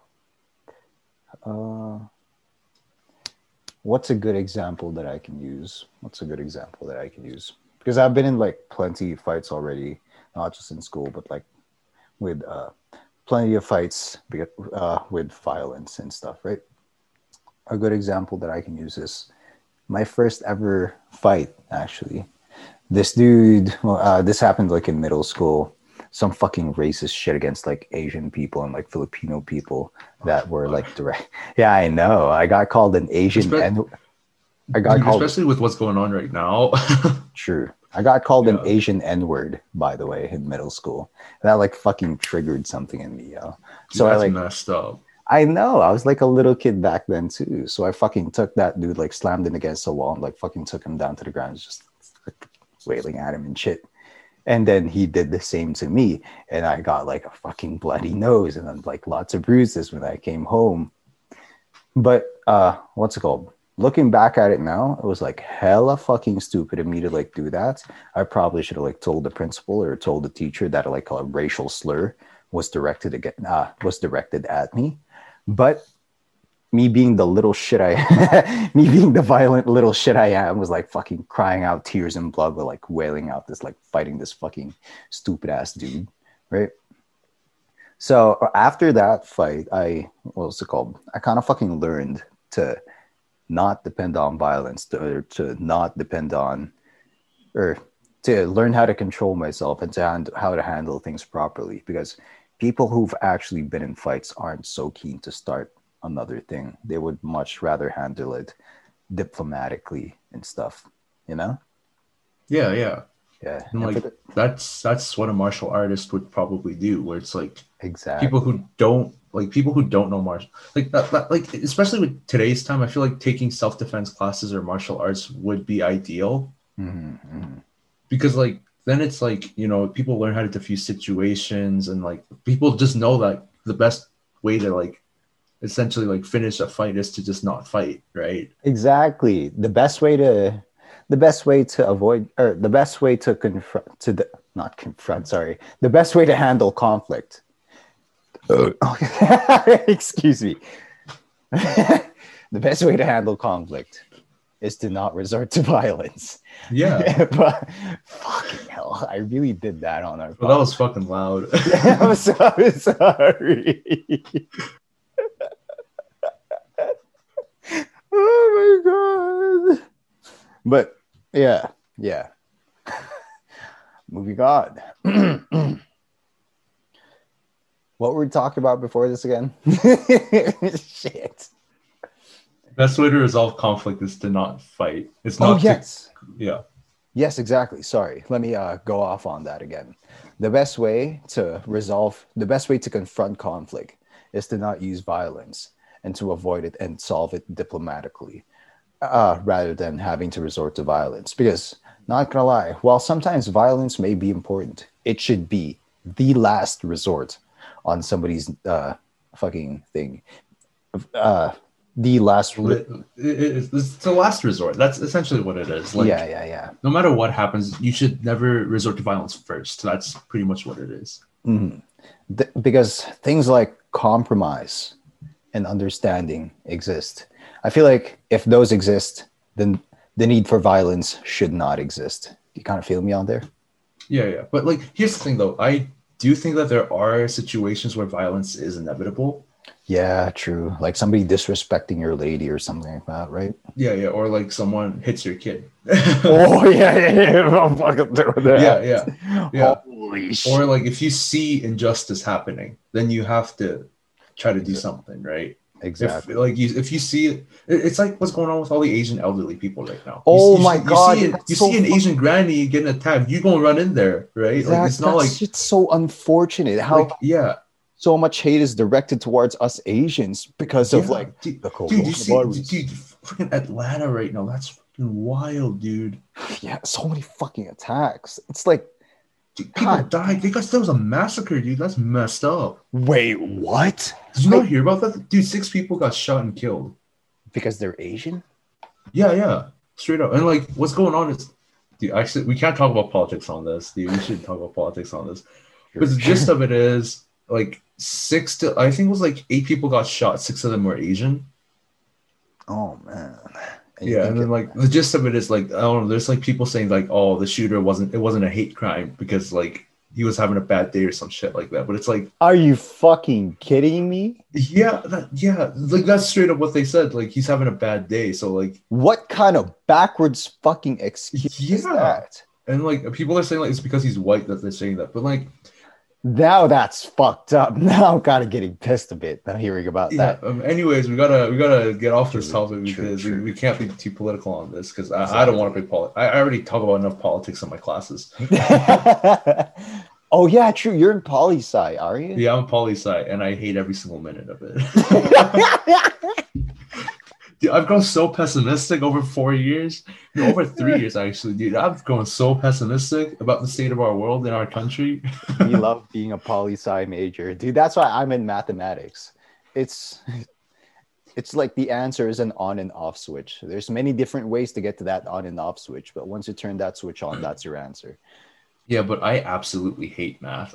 S2: what's a good example that I can use? Because I've been in like plenty of fights already, not just in school, but like with plenty of fights with violence and stuff, right? A good example that I can use is my first ever fight, actually. This dude, this happened like in middle school. Some fucking racist shit against like Asian people and like Filipino people that were like direct. Yeah, I know. I got called an Asian
S3: especially with what's going on right now.
S2: True. I got called an Asian N-word, by the way, in middle school. That like fucking triggered something in me, yo. So
S3: that's
S2: I like
S3: messed up.
S2: I know. I was like a little kid back then too. So I fucking took that dude, like slammed him against the wall and like fucking took him down to the ground, just like, wailing at him and shit. And then he did the same to me. And I got like a fucking bloody nose and then like lots of bruises when I came home. But what's it called? Looking back at it now, it was like hella fucking stupid of me to like do that. I probably should have like told the principal or told the teacher that like a racial slur was directed at me. But me being the violent little shit I am, was like fucking crying out tears and blood, but like wailing out this, like fighting this fucking stupid ass dude, right? So after that fight, I kind of fucking learned to not depend on violence, to not depend on, or to learn how to control myself and how to handle things properly, because people who've actually been in fights aren't so keen to start another thing. They would much rather handle it diplomatically and stuff,
S3: Yeah. And like that's what a martial artist would probably do, where it's like
S2: exactly
S3: people who don't know martial, like that, like especially with today's time, I feel like taking self-defense classes or martial arts would be ideal. Because like then it's like, people learn how to diffuse situations, and like people just know that the best way to like essentially like finish a fight is to just not fight, right?
S2: Exactly. The best way to avoid, or the best way to the best way to handle conflict. Excuse me. The best way to handle conflict is to not resort to violence.
S3: Yeah.
S2: But fucking hell, I really did that on our podcast.
S3: Well, that was fucking loud.
S2: I'm so sorry. Oh my god. But yeah. Moving on. What were we talking about before this again? Shit.
S3: Best way to resolve conflict is to not fight. It's not.
S2: Yes.
S3: Yeah.
S2: Yes, exactly. Sorry. Let me go off on that again. The best way to confront conflict is to not use violence and to avoid it and solve it diplomatically, rather than having to resort to violence. Because, not gonna lie, while sometimes violence may be important, it should be the last resort on somebody's fucking thing. It's
S3: the last resort. That's essentially what it is. Like,
S2: yeah.
S3: No matter what happens, you should never resort to violence first. That's pretty much what it is.
S2: Mm-hmm. Because things like compromise and understanding exist. I feel like if those exist, then the need for violence should not exist. You kind of feel me on there?
S3: Yeah. But like, here's the thing though. I do think that there are situations where violence is inevitable.
S2: Yeah, true. Like somebody disrespecting your lady or something like that, right?
S3: Yeah. Or like someone hits your kid.
S2: Oh, yeah. I'm fucking doing that.
S3: Yeah.
S2: Holy shit.
S3: Or like if you see injustice happening, then you have to try to do something, right?
S2: Exactly.
S3: If you see it, it's like what's going on with all the Asian elderly people right now. You see an Asian granny getting attacked, you gonna run in there, right?
S2: Exactly.
S3: Like it's not like
S2: it's so unfortunate how so much hate is directed towards us Asians because of the coronavirus.
S3: Dude, freaking Atlanta right now. That's fucking wild, dude.
S2: Yeah, so many fucking attacks. It's like
S3: people died because there was a massacre, dude. That's messed up.
S2: Wait, what?
S3: Did you not hear about that? Dude, 6 people got shot and killed.
S2: Because they're Asian?
S3: Yeah. Straight up. And like what's going on is, dude, actually we can't talk about politics on this, dude. We shouldn't talk about politics on this. But the gist of it is like 8 people got shot, 6 of them were Asian.
S2: Oh man.
S3: And then like the gist of it is like, I don't know, there's like people saying like, oh, the shooter wasn't a hate crime because like he was having a bad day or some shit like that. But it's like,
S2: are you fucking kidding me?
S3: Yeah, like that's straight up what they said. Like he's having a bad day, so like,
S2: what kind of backwards fucking excuse is that?
S3: And like people are saying like it's because he's white that they're saying that, but like,
S2: now that's fucked up. Now I'm kind of getting pissed a bit now hearing about that.
S3: Anyways, we gotta get off this topic because we can't be too political on this because I don't want to be politics. I already talk about enough politics in my classes.
S2: Oh yeah, true. You're in poli-sci, are you?
S3: Yeah, I'm poli-sci, and I hate every single minute of it. Dude, I've grown so pessimistic over 4 years. Over 3 years, actually, dude. I've grown so pessimistic about the state of our world and our country.
S2: We love being a poli-sci major. Dude, that's why I'm in mathematics. It's like the answer is an on and off switch. There's many different ways to get to that on and off switch, but once you turn that switch on, that's your answer.
S3: Yeah, but I absolutely hate math.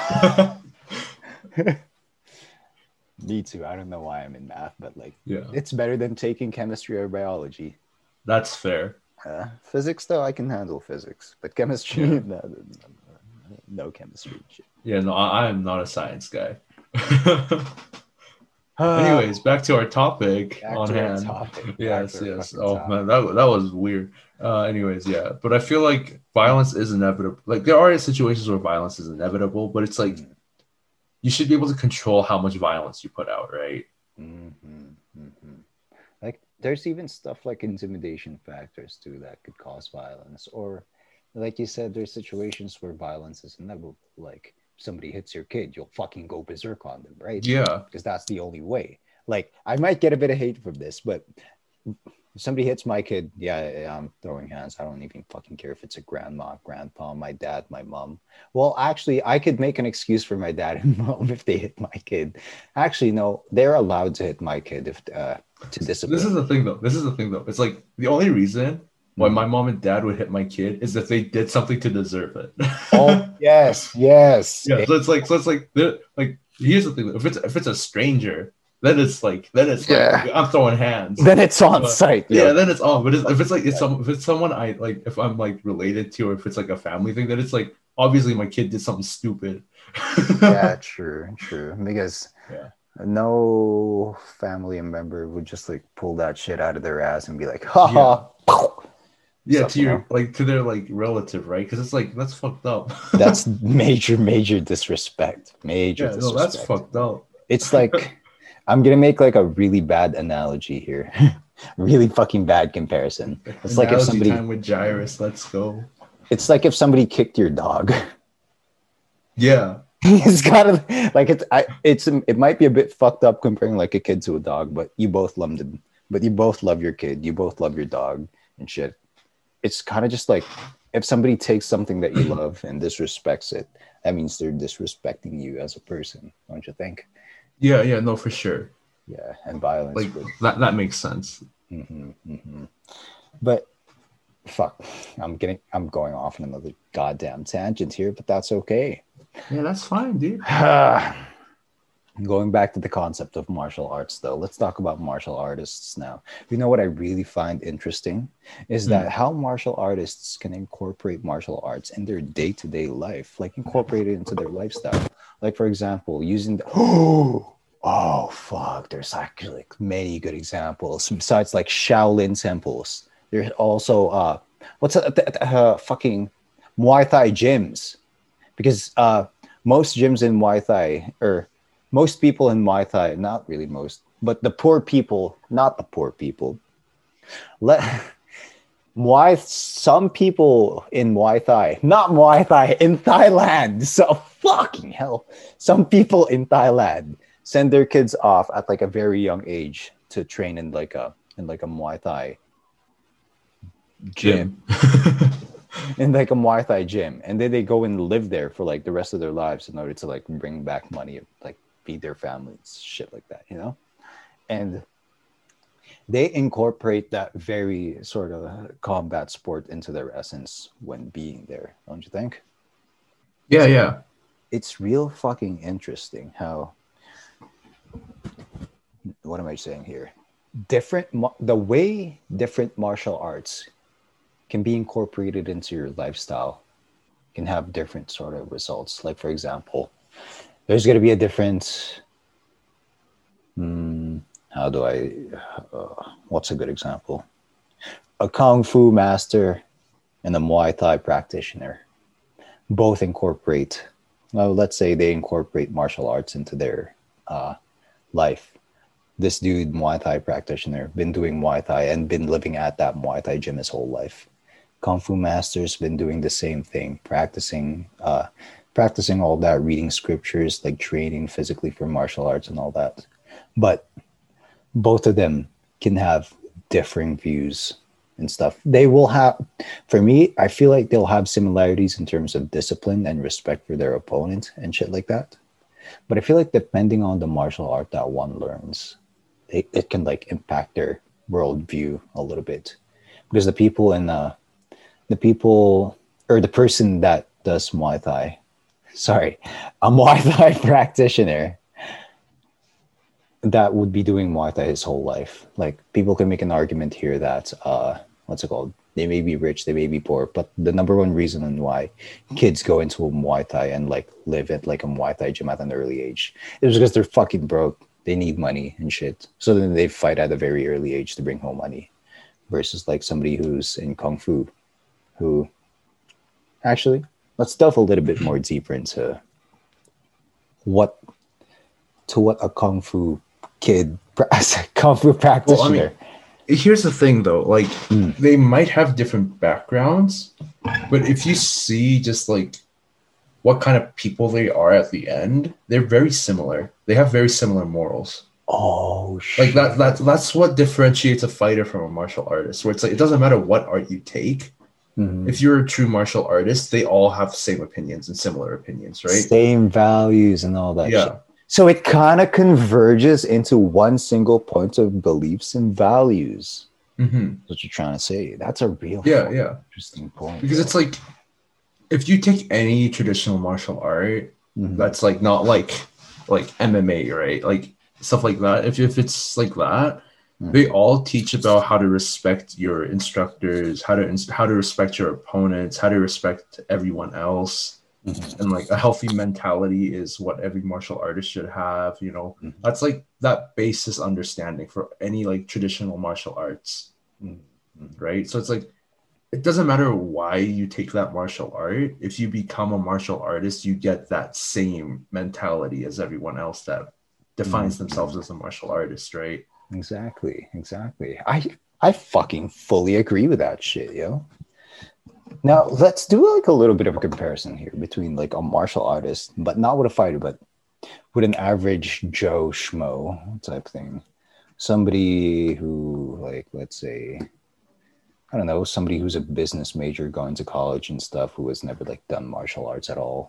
S2: Me too. I don't know why I'm in math, but like, it's better than taking chemistry or biology.
S3: That's fair.
S2: Physics, though, I can handle physics, but chemistry, no chemistry.
S3: Yeah, no, I am not a science guy. Anyways, back to our topic on hand. Yes. Oh man, that was weird. Anyways, yeah, but I feel like violence is inevitable. Like there are situations where violence is inevitable, but it's like you should be able to control how much violence you put out, right?
S2: Like there's even stuff like intimidation factors too that could cause violence, or like you said, there's situations where violence is inevitable. Like somebody hits your kid, you'll fucking go berserk on them, right?
S3: Yeah,
S2: because that's the only way. Like I might get a bit of hate from this, but if somebody hits my kid, I'm throwing hands. I don't even fucking care if it's a grandma, grandpa, my dad, my mom. Well, actually, I could make an excuse for my dad and mom if they hit my kid. Actually, no, they're allowed to hit my kid if to discipline.
S3: This is the thing, though. It's like the only reason why my mom and dad would hit my kid is if they did something to deserve it.
S2: Oh yes.
S3: Yeah, so it's like here's the thing. If it's a stranger, then it's like I'm throwing hands.
S2: Then it's on site.
S3: Yeah, then it's on. But if it's someone I like, if I'm like related to, or if it's like a family thing, then it's like obviously my kid did something stupid.
S2: Yeah, true. Because no family member would just like pull that shit out of their ass and be like, ha.
S3: Yeah, to their like relative, right? Because it's like that's fucked up.
S2: That's major disrespect. Disrespect.
S3: No, that's fucked up.
S2: It's like I'm gonna make like a really bad analogy here, really fucking bad comparison. It's like if somebody
S3: time with Gyrus, let's go.
S2: It's like if somebody kicked your dog.
S3: Yeah.
S2: It's gotta like it might be a bit fucked up comparing like a kid to a dog, but you both love them. But you both love your kid. You both love your dog and shit. It's kind of just like if somebody takes something that you love and disrespects it, that means they're disrespecting you as a person, don't you think?
S3: Yeah, no, for sure.
S2: Yeah, and violence.
S3: Like that makes sense.
S2: But fuck, I'm going off on another goddamn tangent here, but that's okay.
S3: Yeah, that's fine, dude.
S2: Going back to the concept of martial arts, though, let's talk about martial artists now. You know what I really find interesting is that how martial artists can incorporate martial arts in their day-to-day life, like incorporate it into their lifestyle. Like, for example, using the oh fuck, there's actually like many good examples besides like Shaolin temples. There's also fucking Muay Thai gyms, because most gyms in Muay Thai, or most people in Muay Thai, not really most, but the poor people, not the poor people. Some people in Muay Thai, not Muay Thai, in Thailand. So fucking hell, some people in Thailand send their kids off at like a very young age to train in like a Muay Thai gym. In like a Muay Thai gym, and then they go and live there for like the rest of their lives in order to like bring back money, like feed their families, shit like that, you know? And they incorporate that very sort of combat sport into their essence when being there, don't you think?
S3: Yeah.
S2: It's real fucking interesting how, what am I saying here? The way different martial arts can be incorporated into your lifestyle can have different sort of results. Like, for example, there's going to be a different, what's a good example? A Kung Fu master and a Muay Thai practitioner both incorporate, well, let's say they incorporate martial arts into their life. This dude, Muay Thai practitioner, been doing Muay Thai and been living at that Muay Thai gym his whole life. Kung Fu master's been doing the same thing, practicing all that, reading scriptures, like training physically for martial arts and all that. But both of them can have differing views and stuff. They will have, for me, I feel like they'll have similarities in terms of discipline and respect for their opponent and shit like that. But I feel like depending on the martial art that one learns, it can like impact their worldview a little bit. Because the person that does Muay Thai, a Muay Thai practitioner that would be doing Muay Thai his whole life. Like, people can make an argument here that, they may be rich, they may be poor, but the number one reason why kids go into a Muay Thai and like live at like a Muay Thai gym at an early age is because they're fucking broke. They need money and shit. So then they fight at a very early age to bring home money, versus like somebody who's in Kung Fu, who actually, let's delve a little bit more deeper into what a Kung Fu kid, Kung Fu practitioner.
S3: Well, I mean, here's the thing though, like they might have different backgrounds, but if you see just like what kind of people they are at the end, they're very similar. They have very similar morals.
S2: Oh shit.
S3: Like that's what differentiates a fighter from a martial artist, where it's like it doesn't matter what art you take. If you're a true martial artist, they all have the same opinions and similar opinions, right?
S2: Same values and all that shit. So it kind of converges into one single point of beliefs and values. That's what you're trying to say. That's a real interesting point.
S3: Because it's like, if you take any traditional martial art, that's like not like MMA, right? Like stuff like that. If it's like that, they all teach about how to respect your instructors, how to respect your opponents, how to respect everyone else. And like a healthy mentality is what every martial artist should have, you know. That's like that basis understanding for any like traditional martial arts, right? So it's like, it doesn't matter why you take that martial art. If you become a martial artist, you get that same mentality as everyone else that defines themselves as a martial artist, right?
S2: Exactly. I fucking fully agree with that shit, yo. Now let's do like a little bit of a comparison here between like a martial artist, but not with a fighter, but with an average Joe Schmo type thing. Somebody who, like, let's say, I don't know, somebody who's a business major going to college and stuff who has never like done martial arts at all.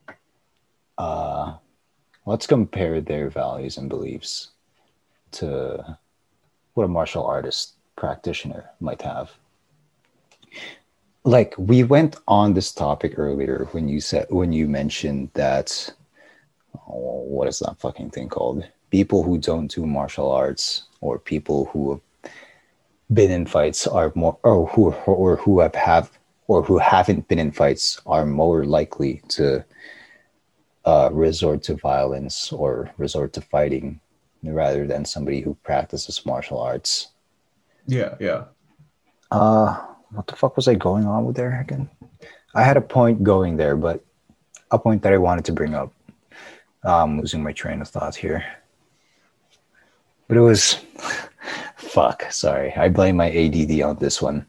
S2: Let's compare their values and beliefs to what a martial artist practitioner might have. Like, we went on this topic earlier when you mentioned that, what is that fucking thing called? People who don't do martial arts or people who have been in fights are more, or who haven't been in fights are more likely to resort to violence or resort to fighting rather than somebody who practices martial arts.
S3: Yeah.
S2: What the fuck was I going on with there again? I had a point going there, but a point that I wanted to bring up. I'm losing my train of thought here. But it was... Fuck, sorry. I blame my ADD on this one.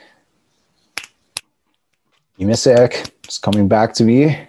S2: Give me a sec. It's coming back to me.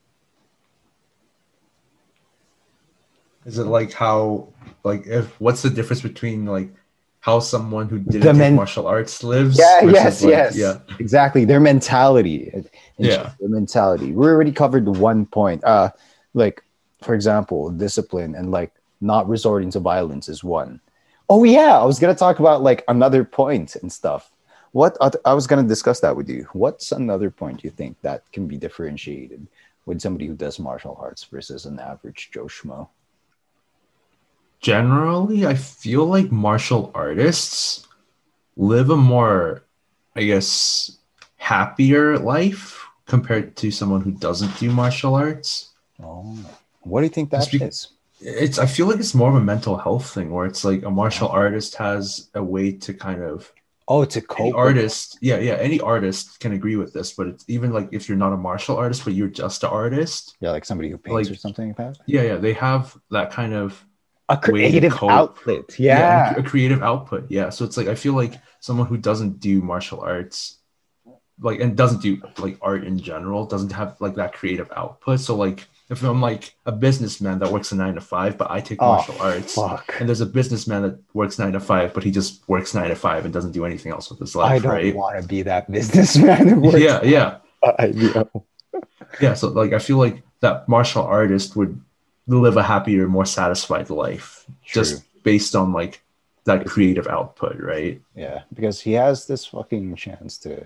S3: Is it like how, like, what's the difference between like how someone who didn't do martial arts lives?
S2: Yes. Exactly. Their mentality.
S3: Yeah.
S2: Their mentality. We already covered one point. Like, for example, discipline and like not resorting to violence is one. Oh yeah, I was gonna talk about like another point and stuff. I was gonna discuss that with you. What's another point you think that can be differentiated with somebody who does martial arts versus an average Joe Schmo?
S3: Generally, I feel like martial artists live a more, I guess, happier life compared to someone who doesn't do martial arts.
S2: Oh, what do you think that is?
S3: I feel like it's more of a mental health thing where it's like a martial artist has a way to kind of...
S2: Oh, to cope.
S3: Any artist, any artist can agree with this, but it's even like if you're not a martial artist, but you're just an artist.
S2: Yeah, like somebody who paints or something like that.
S3: Yeah, they have that kind of...
S2: A creative outlet. Yeah,
S3: a creative output. Yeah. So it's like, I feel like someone who doesn't do martial arts, like, and doesn't do like art in general, doesn't have like that creative output. So like, if I'm like a businessman that works a 9 to 5, but I take martial arts, and there's a businessman that works 9 to 5, but he just works 9 to 5 and doesn't do anything else with his life.
S2: I don't want to be that businessman who works.
S3: Yeah. Yeah. So like, I feel like that martial artist would live a happier, more satisfied life. True. Just based on like that creative output, right?
S2: Yeah, because he has this fucking chance to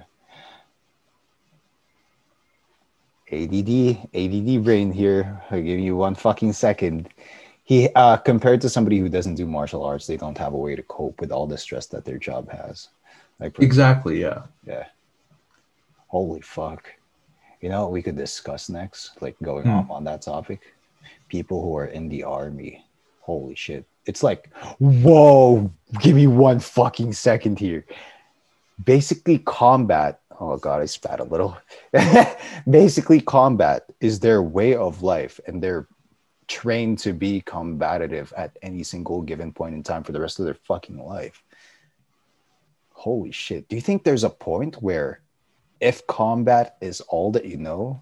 S2: ADD brain here. I'll give you one fucking second. He compared to somebody who doesn't do martial arts, they don't have a way to cope with all the stress that their job has. Like
S3: exactly, yeah.
S2: Holy fuck. You know what we could discuss next? Like going off on that topic? People who are in the army. Holy shit. It's like, whoa, give me one fucking second here. Basically, combat. Oh God, I spat a little. Basically, combat is their way of life, and they're trained to be combative at any single given point in time for the rest of their fucking life. Holy shit. Do you think there's a point where if combat is all that you know?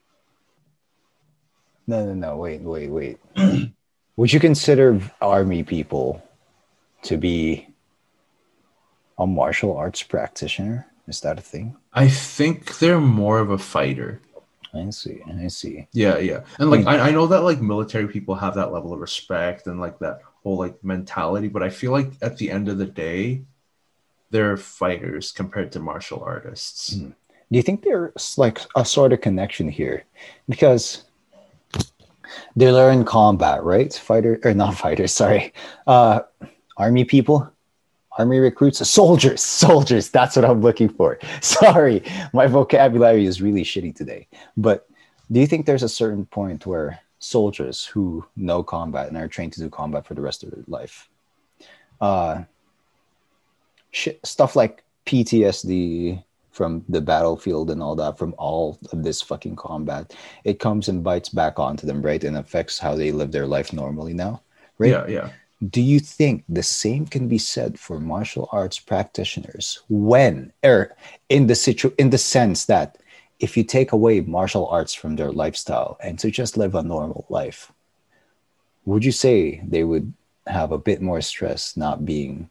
S2: No, wait. Would you consider army people to be a martial arts practitioner? Is that a thing?
S3: I think they're more of a fighter.
S2: I see.
S3: Yeah. And like, I know that like military people have that level of respect and like that whole like mentality, but I feel like at the end of the day, they're fighters compared to martial artists.
S2: Do you think there's like a sort of connection here? Because they learn combat, right? Army people, army recruits, soldiers. That's what I'm looking for. Sorry, my vocabulary is really shitty today. But do you think there's a certain point where soldiers who know combat and are trained to do combat for the rest of their life, stuff like PTSD from the battlefield and all that, from all of this fucking combat, it comes and bites back onto them, right? And affects how they live their life normally now, right?
S3: Yeah.
S2: do you think the same can be said for martial arts practitioners when, or in the sense that if you take away martial arts from their lifestyle and to just live a normal life, would you say they would have a bit more stress not being?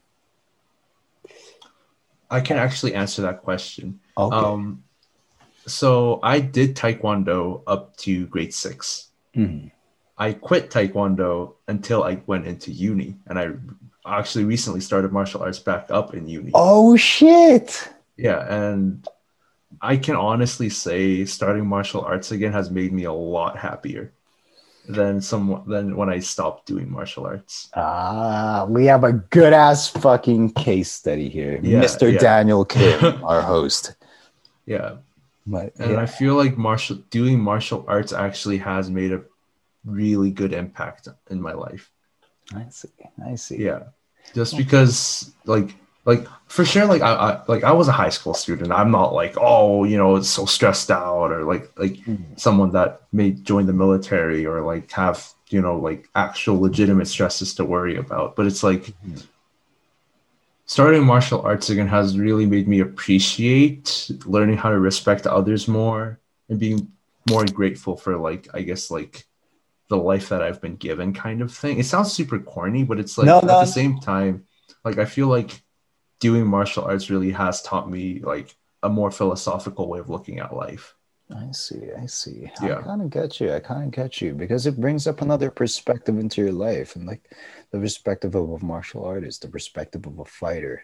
S3: I can actually answer that question.
S2: Okay.
S3: So I did Taekwondo up to grade 6.
S2: Mm-hmm.
S3: I quit Taekwondo until I went into uni, and I actually recently started martial arts back up in uni.
S2: Oh shit!
S3: Yeah, and I can honestly say starting martial arts again has made me a lot happier than when I stopped doing martial arts.
S2: We have a good ass fucking case study here,
S3: yeah,
S2: Mr.
S3: Yeah.
S2: Daniel Kim, our host.
S3: Yeah,
S2: but
S3: I feel like doing martial arts actually has made a really good impact in my life.
S2: I see.
S3: Yeah, just because like for sure, like I was a high school student. I'm not like, oh, it's so stressed out, or like someone that may join the military or like have like actual legitimate stresses to worry about. But it's like starting martial arts again has really made me appreciate learning how to respect others more and being more grateful for like, I guess, like the life that I've been given kind of thing. It sounds super corny, but it's like at the same time, like I feel like doing martial arts really has taught me like a more philosophical way of looking at life.
S2: I see.
S3: Yeah.
S2: I kind of get you because it brings up another perspective into your life, and like the perspective of a martial artist, the perspective of a fighter.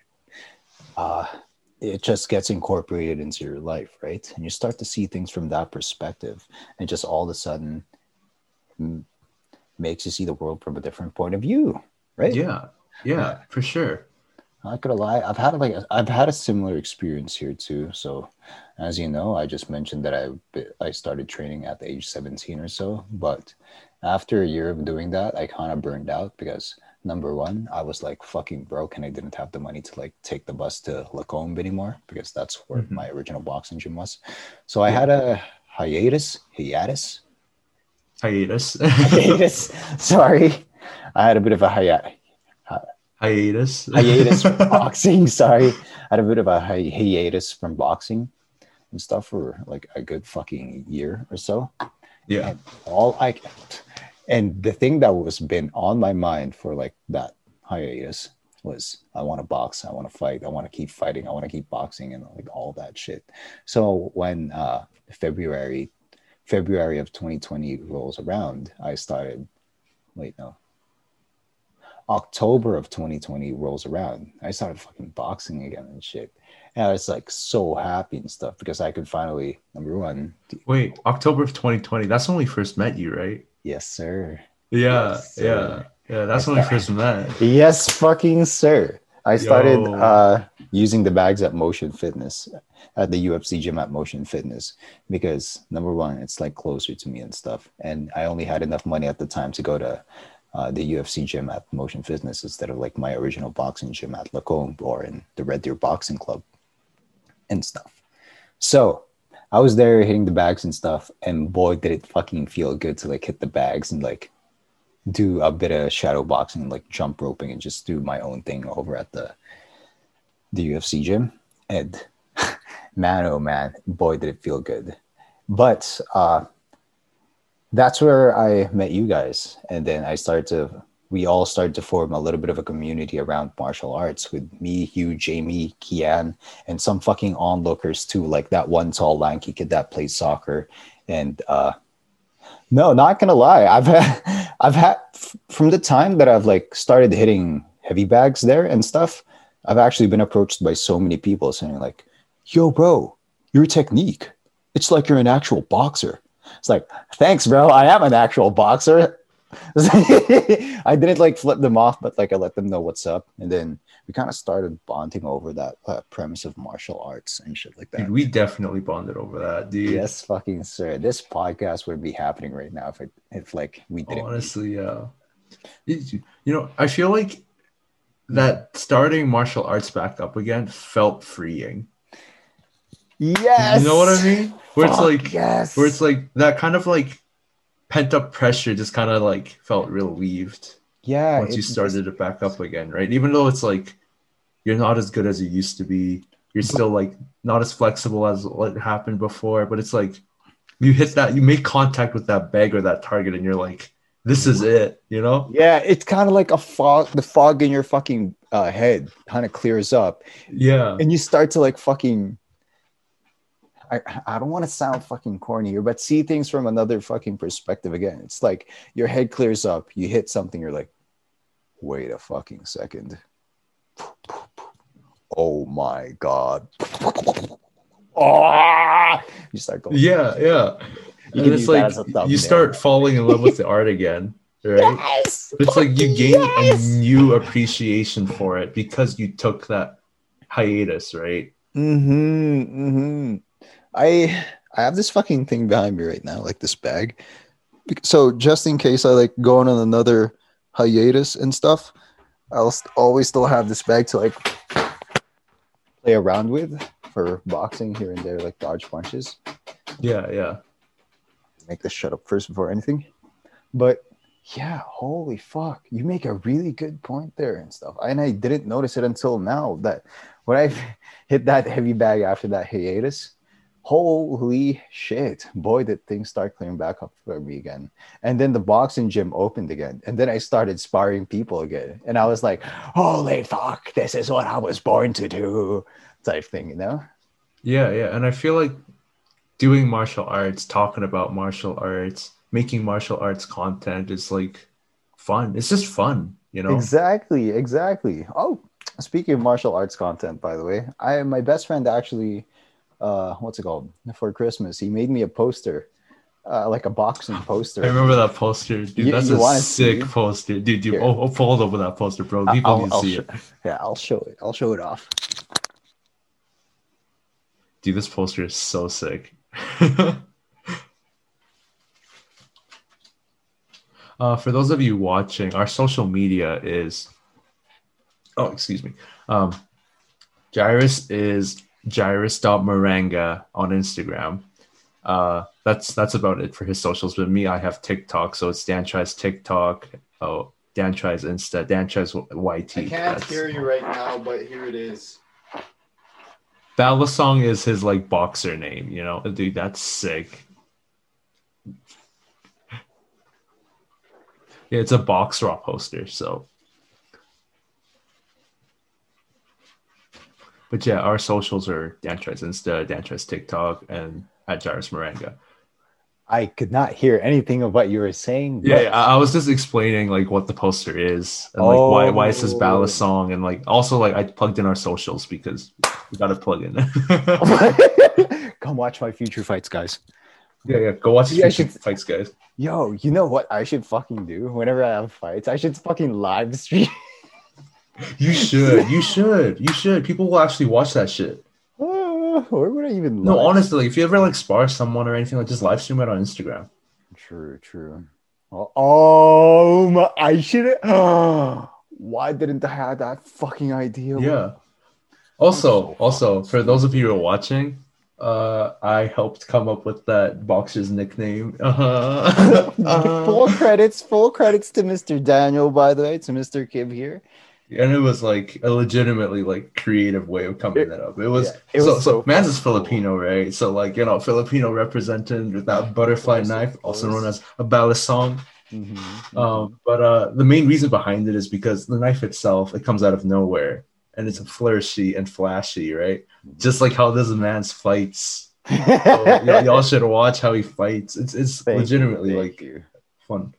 S2: It just gets incorporated into your life, right? And you start to see things from that perspective, and just all of a sudden makes you see the world from a different point of view, right?
S3: Yeah, for sure.
S2: I'm not gonna lie, I've had a similar experience here too. So, as you know, I just mentioned that I started training at the age 17 or so. But after a year of doing that, I kind of burned out because number one, I was like fucking broke and I didn't have the money to like take the bus to Lacombe anymore because that's where my original boxing gym was. So I had a hiatus. Sorry, I had a bit of a hiatus from boxing. Sorry, I had a bit of a hiatus from boxing and stuff for like a good fucking year or so.
S3: Yeah.
S2: And the thing that was been on my mind for like that hiatus was I want to box, I want to fight, I want to keep fighting, I want to keep boxing, and like all that shit. So when February of 2020 rolls around, October of 2020 rolls around, I started fucking boxing again and shit. And I was like so happy and stuff because I could finally, number one.
S3: Wait, October of 2020, that's when we first met you, right?
S2: Yes, sir.
S3: Yeah. That's when we first met.
S2: Yes, fucking sir. I started using the bags at Motion Fitness, at the UFC gym at Motion Fitness, because number one, it's like closer to me and stuff. And I only had enough money at the time to go to the UFC gym at Motion Fitness instead of like my original boxing gym at Lacombe or in the Red Deer Boxing Club and stuff. So I was there hitting the bags and stuff, and boy, did it fucking feel good to like hit the bags and like do a bit of shadow boxing and like jump roping and just do my own thing over at the UFC gym. And man, oh man, boy, did it feel good. But that's where I met you guys. And then we all started to form a little bit of a community around martial arts with me, you, Jamie, Kian, and some fucking onlookers too, like that one tall lanky kid that plays soccer. And no, not gonna lie, I've had from the time that I've like started hitting heavy bags there and stuff, I've actually been approached by so many people saying like, yo bro, your technique, it's like you're an actual boxer. It's like, thanks bro, I am an actual boxer. I didn't like flip them off, but like I let them know what's up, and then we kind of started bonding over that premise of martial arts and shit like that.
S3: Dude, we definitely bonded over that, dude.
S2: Yes, fucking sir. This podcast would be happening right now if like we didn't.
S3: Honestly, yeah. I feel like that starting martial arts back up again felt freeing.
S2: Yes.
S3: You know what I mean? Where it's like that kind of like pent up pressure just kind of like felt relieved.
S2: Yeah.
S3: Once you started it back up again, right? Even though it's like you're not as good as you used to be, you're still like not as flexible as what happened before, but it's like you hit that, you make contact with that bag or that target, and you're like, this is it, you know?
S2: Yeah, it's kind of like a fog. The fog in your fucking head kind of clears up.
S3: Yeah.
S2: And you start to like fucking. I don't want to sound fucking corny here, but see things from another fucking perspective again. It's like your head clears up. You hit something. You're like, wait a fucking second. Oh my god. Oh! You start going.
S3: Yeah. And it's like you start falling in love with the art again, right?
S2: Yes!
S3: It's like you gain a new appreciation for it because you took that hiatus, right?
S2: I have this fucking thing behind me right now, like this bag. So just in case I like go on another hiatus and stuff, I'll always still have this bag to like play around with for boxing here and there, like dodge punches.
S3: Yeah.
S2: Make this shut up first before anything. But yeah, holy fuck. You make a really good point there and stuff. And I didn't notice it until now that when I hit that heavy bag after that hiatus, holy shit, boy, did things start clearing back up for me again. And then the boxing gym opened again. And then I started sparring people again. And I was like, holy fuck, this is what I was born to do, type thing, you know?
S3: Yeah. And I feel like doing martial arts, talking about martial arts, making martial arts content is like fun. It's just fun, you know?
S2: Exactly. Oh, speaking of martial arts content, by the way, my best friend actually, what's it called? For Christmas, he made me a poster, like a boxing poster.
S3: I remember that poster, dude. That's a sick poster, dude. I'll fold over that poster, bro. People need to see it.
S2: Yeah, I'll show it. I'll show it off.
S3: Dude, this poster is so sick. For those of you watching, our social media is Jairus is Jairus.Maranga on Instagram. That's about it for his socials. But me, I have TikTok, so it's Dan Tries TikTok. Oh, Dan Tries Insta, Dan Tries YT.
S2: I can't hear you right now, but here it is.
S3: Balasong is his like boxer name, you know, dude. That's sick. Yeah, it's a box raw poster. So, but yeah, our socials are Dan Tries Insta, Dan Tries TikTok, and at Jairus Maranga.
S2: I could not hear anything of what you were saying.
S3: Yeah, I was just explaining like what the poster is and like why it says Balasong, and like also like I plugged in our socials because we got to plug in.
S2: Come watch my future fights, guys.
S3: Yeah, go watch future fights, guys.
S2: Yo, you know what I should fucking do whenever I have fights? I should fucking live stream.
S3: You should. People will actually watch that shit.
S2: Where would I even?
S3: No, honestly, if you ever like spar someone or anything, like just live stream it on Instagram.
S2: True. I should. Why didn't I have that fucking idea?
S3: Yeah. Also, for those of you who are watching, I helped come up with that boxer's nickname.
S2: Full credits to Mr. Daniel, by the way, to Mr. Kib here.
S3: And it was like a legitimately like creative way of coming that up. It was so Mans is Filipino, right? So like, you know, Filipino represented with that butterfly knife, also known as a balasong. But the main reason behind it is because the knife itself, it comes out of nowhere and it's flourishy and flashy, right? Just like how this man's fights. So, y'all should watch how he fights. It's legitimately fun.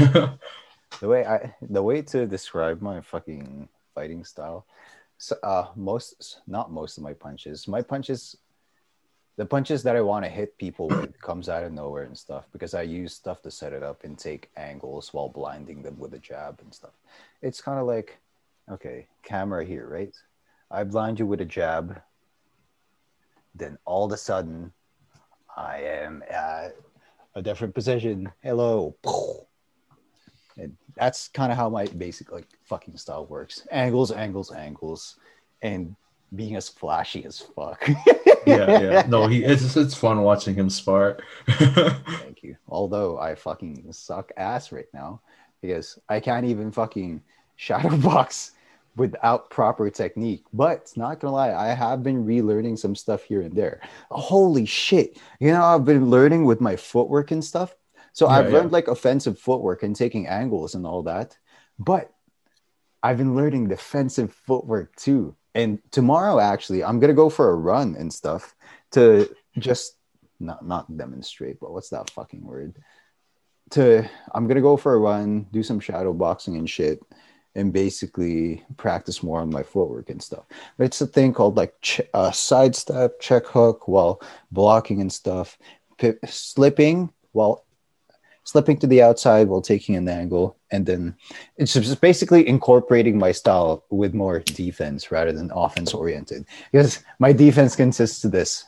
S2: The way to describe my fucking fighting style, so not most of my punches, the punches that I want to hit people with comes out of nowhere and stuff, because I use stuff to set it up and take angles while blinding them with a jab and stuff. It's kind of like, okay, camera here, right? I blind you with a jab, then all of a sudden I am at a different position. Hello. And that's kind of how my basic like fucking style works. Angles, and being as flashy as fuck.
S3: Yeah. No, it's fun watching him spar.
S2: Thank you. Although I fucking suck ass right now. because I can't even fucking shadow box without proper technique. But not gonna lie, I have been relearning some stuff here and there. Holy shit. You know, I've been learning with my footwork and stuff. So I've learned like offensive footwork and taking angles and all that. But I've been learning defensive footwork too. And tomorrow, actually, I'm gonna go for a run and stuff to just not demonstrate, but what's that fucking word? I'm gonna go for a run, do some shadow boxing and shit, and basically practice more on my footwork and stuff. But it's a thing called like sidestep, check hook while blocking and stuff, slipping to the outside while taking an angle, and then it's just basically incorporating my style with more defense rather than offense oriented, because my defense consists of this.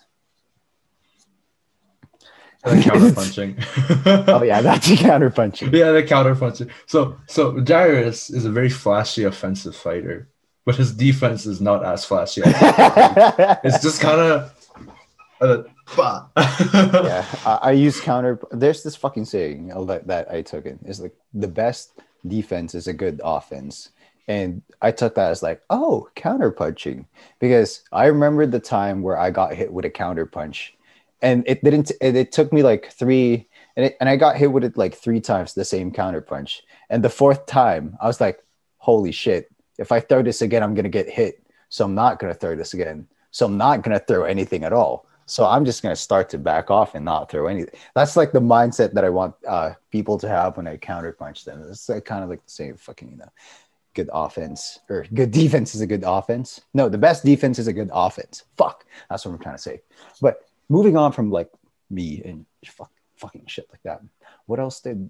S3: The counter punching.
S2: Oh yeah, that's counter punching.
S3: Yeah, the counter punching. So Jairus is a very flashy offensive fighter, but his defense is not as flashy. It's just kind of
S2: yeah, I use counter. There's this fucking saying that I took it. It's like the best defense is a good offense. And I took that as like, oh, counter punching. Because I remember the time where I got hit with a counter punch. And it took me like three, and I got hit with it like 3 times the same counter punch. And the 4th time, I was like, holy shit, if I throw this again, I'm going to get hit. So I'm not going to throw this again. So I'm not going to throw anything at all. So I'm just going to start to back off and not throw anything. That's like the mindset that I want people to have when I counter punch them. It's like kind of like the same fucking, you know, good offense or good defense is a good offense. No, the best defense is a good offense. Fuck. That's what I'm trying to say. But moving on from like me and fucking shit like that. What else did?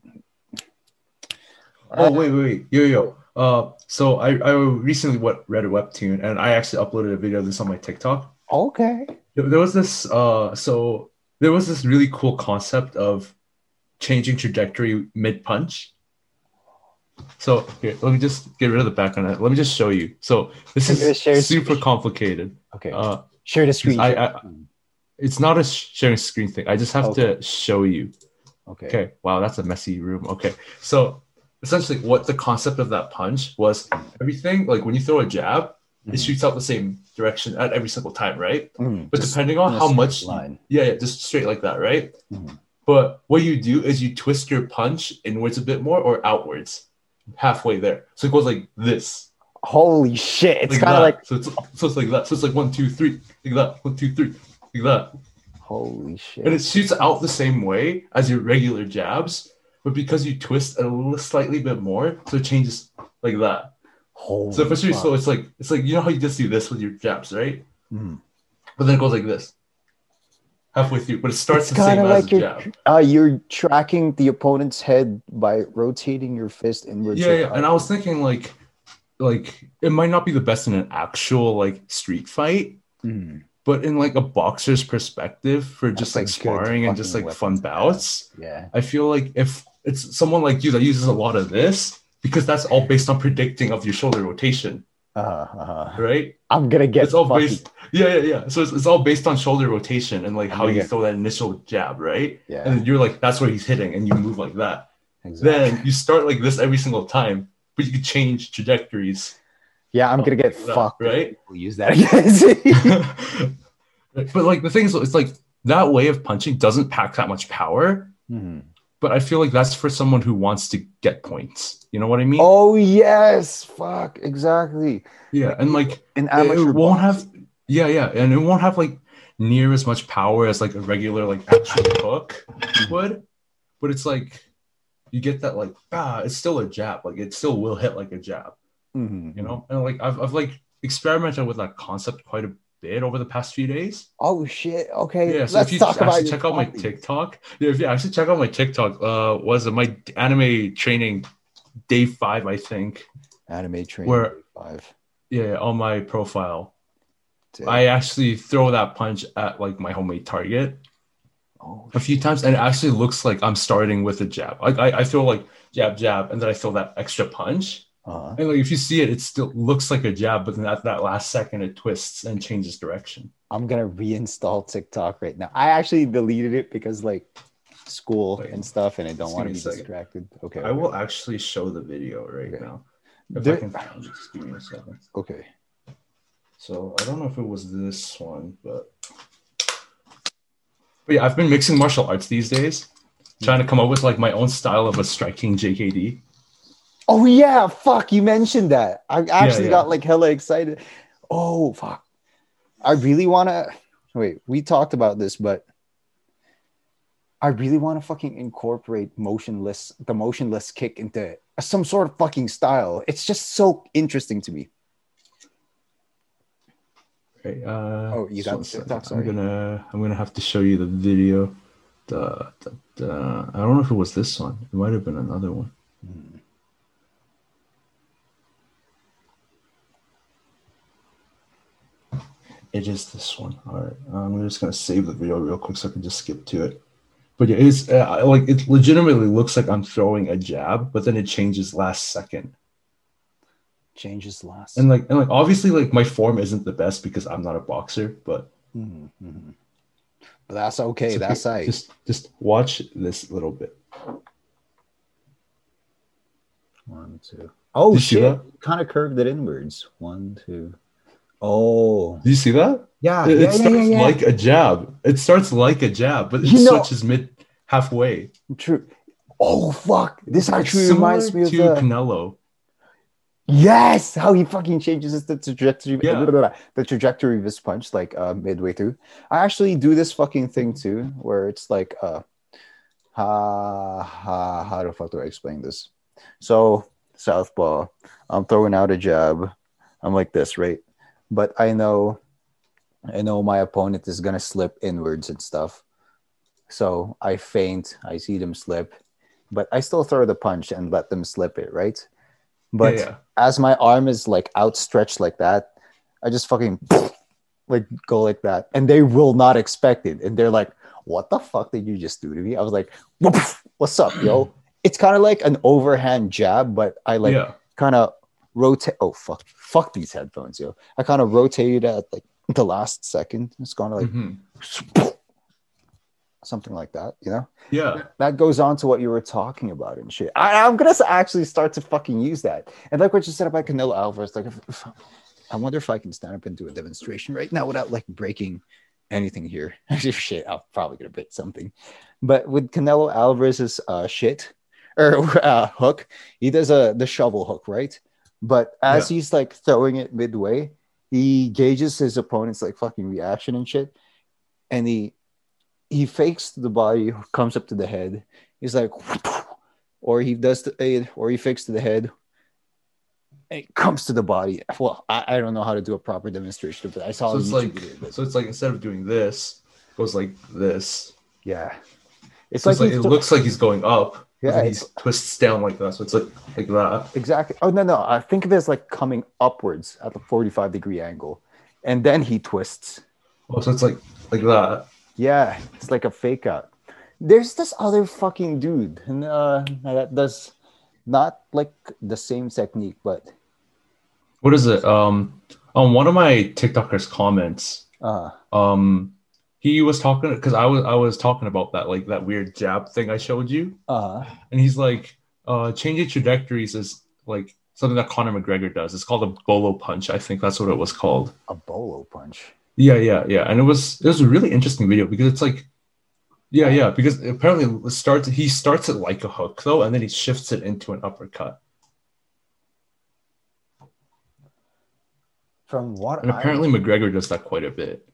S3: Oh wait, yo. So I recently read a webtoon, and I actually uploaded a video of this on my TikTok.
S2: Okay.
S3: There was this really cool concept of changing trajectory mid punch. So here, let me just get rid of the background. Let me just show you. So this is super complicated.
S2: Okay. Share the screen.
S3: It's not a sharing screen thing. I just have to show you.
S2: Okay.
S3: Wow, that's a messy room. Okay. So essentially what the concept of that punch was, everything, like when you throw a jab, it shoots out the same direction at every single time, right? But depending on how much
S2: line.
S3: Just straight like that, right? But what you do is you twist your punch inwards a bit more or outwards, halfway there. So it goes like this.
S2: Holy shit. It's
S3: like
S2: kind of like
S3: so it's like that. So it's like 1, 2, 3, like that. 1, 2, 3. Like that.
S2: Holy shit.
S3: And it shoots out the same way as your regular jabs, but because you twist a slightly bit more, so it changes like that.
S2: Holy
S3: so it's like you know how you just do this with your jabs, right? But then it goes like this halfway through, but it starts the same as a jab.
S2: You're tracking the opponent's head by rotating your fist inwards.
S3: Yeah. And I was thinking like it might not be the best in an actual like street fight. But in like a boxer's perspective for just like sparring and just like fun bouts, I feel like if it's someone like you that uses a lot of this, because that's all based on predicting of your shoulder rotation, right?
S2: I'm gonna get
S3: it's all based, yeah. So it's all based on shoulder rotation and like how you throw that initial jab, right?
S2: Yeah.
S3: And you're like, that's where he's hitting, and you move like that. Exactly. Then you start like this every single time, but you can change trajectories.
S2: Yeah, I'm gonna get fucked.
S3: Right?
S2: We'll use that again.
S3: But like the thing is, it's like that way of punching doesn't pack that much power. But I feel like that's for someone who wants to get points. You know what I mean?
S2: Oh yes, fuck, exactly.
S3: Yeah, and like
S2: an amateur
S3: it won't have. Yeah, and it won't have like near as much power as like a regular like actual hook would. But it's like you get that like it's still a jab. Like it still will hit like a jab. You know, and like I've like experimented with that concept quite a bit over the past few days.
S2: Oh shit! Okay,
S3: yeah. So if you actually check out my TikTok, if you actually check out my TikTok, was it my anime training day 5? I think
S2: anime training day 5.
S3: Yeah, on my profile, I actually throw that punch at like my homemade target a few times, and it actually looks like I'm starting with a jab. Like I throw like jab, and then I throw that extra punch. And like if you see it, it still looks like a jab, but then at that last second, it twists and changes direction.
S2: I'm gonna reinstall TikTok right now. I actually deleted it because like school and stuff, and I don't want to be distracted. Okay.
S3: I will actually show the video right now. If I can find it, just give me a second.
S2: Okay.
S3: So I don't know if it was this one, but yeah, I've been mixing martial arts these days, trying to come up with like my own style of a striking JKD.
S2: Oh yeah, fuck! You mentioned that. I actually got like hella excited. Oh fuck! I really want to. Wait, we talked about this, but I really want to fucking incorporate the motionless kick into some sort of fucking style. It's just so interesting to me.
S3: Okay,
S2: you got TikTok. Sorry.
S3: I'm gonna have to show you the video. I don't know if it was this one. It might have been another one. It is this one. All right, I'm just gonna save the video real quick so I can just skip to it. But yeah, it's like it legitimately looks like I'm throwing a jab, but then it changes last second. And like obviously like my form isn't the best because I'm not a boxer, but
S2: but that's okay. That's right.
S3: Just watch this little bit.
S2: 1, 2. Oh shit! Kind of curved it inwards. 1, 2. Oh,
S3: do you see that?
S2: Yeah,
S3: it starts like a jab. It starts like a jab, but it switches halfway.
S2: True. Oh fuck! This actually reminds me of
S3: Canelo.
S2: Yes, how he fucking changes the trajectory, the trajectory of his punch, like midway through. I actually do this fucking thing too, where it's like, how the fuck do I explain this? So southpaw, I'm throwing out a jab, I'm like this, right? But I know my opponent is gonna slip inwards and stuff, so I feint. I see them slip, but I still throw the punch and let them slip it, right? But as my arm is like outstretched like that, I just fucking like go like that, and they will not expect it, and they're like, "What the fuck did you just do to me?" I was like, "What's up, yo?" It's kind of like an overhand jab, but I like kind of rotate. Oh fuck these headphones, yo! I kind of rotated at like the last second. It's kind of like something like that, you know?
S3: Yeah.
S2: That goes on to what you were talking about and shit. I'm gonna actually start to fucking use that. And like what you said about Canelo Alvarez, like I wonder if I can stand up and do a demonstration right now without like breaking anything here. Shit, I'm probably gonna break something. But with Canelo Alvarez's hook, he does the shovel hook, right? But as he's like throwing it midway, he gauges his opponent's like fucking reaction and shit, and he fakes the body, comes up to the head. He's like, or he fakes to the head. And it comes to the body. Well, I don't know how to do a proper demonstration, but I saw.
S3: So it's like instead of doing this, it goes like this.
S2: Yeah,
S3: it's like it looks like he's going up.
S2: Yeah,
S3: he twists down like that. So it's like that.
S2: Exactly. Oh no! I think of it as like coming upwards at a 45-degree angle, and then he twists.
S3: Oh, so it's like that.
S2: Yeah, it's like a fake out. There's this other fucking dude, and that does not like the same technique, but
S3: what is it? On one of my TikTokers' comments, he was talking because I was talking about that like that weird jab thing I showed you, and he's like, changing trajectories is like something that Conor McGregor does. It's called a bolo punch. I think that's what it was called.
S2: A bolo punch.
S3: Yeah, and it was a really interesting video because it's like, because apparently he starts it like a hook though, and then he shifts it into an uppercut.
S2: From what?
S3: And apparently McGregor does that quite a bit.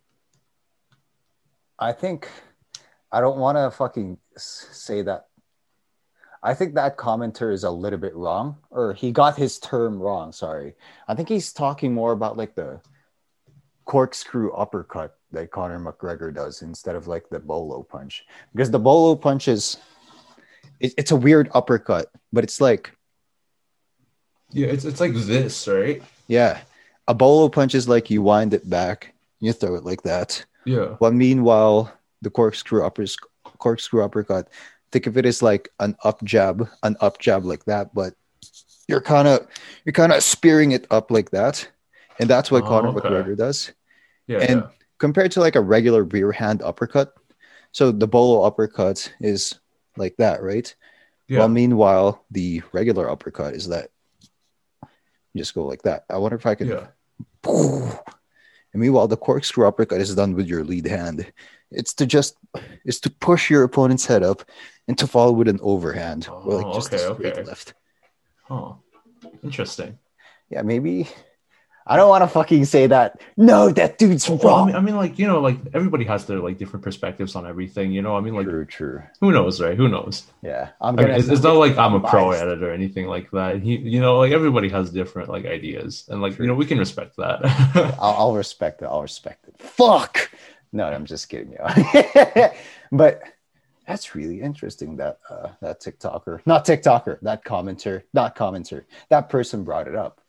S2: I think I don't want to fucking say that. I think that commenter is a little bit wrong, or he got his term wrong. Sorry, I think he's talking more about like the corkscrew uppercut that Conor McGregor does instead of like the bolo punch, because the bolo punch is it's a weird uppercut, but it's like
S3: it's like this, right?
S2: Yeah, a bolo punch is like you wind it back, you throw it like that.
S3: Yeah.
S2: But meanwhile, the corkscrew uppercut, think of it as like an up jab like that, but you're kind of spearing it up like that. And that's what Conor McGregor does.
S3: Yeah.
S2: And compared to like a regular rear hand uppercut, so the bolo uppercut is like that, right?
S3: Yeah.
S2: Well, meanwhile, the regular uppercut is that you just go like that. I wonder if I can.
S3: Yeah.
S2: And meanwhile, the corkscrew uppercut is done with your lead hand. It's to push your opponent's head up and to follow with an overhand.
S3: Oh,
S2: or like just a straight
S3: okay.
S2: left.
S3: Oh, interesting.
S2: Yeah, maybe. I don't want to fucking say that. No, that dude's wrong.
S3: I mean, like, you know, like everybody has their like different perspectives on everything. You know, I mean, like,
S2: true.
S3: Who knows, right? Who knows?
S2: Yeah,
S3: it's not like I'm a pro at it or anything like that. You know, like everybody has different like ideas, and like, you know, we can respect that.
S2: I'll respect it. I'll respect it. Fuck. No, I'm just kidding you. But that's really interesting that that commenter, that person brought it up.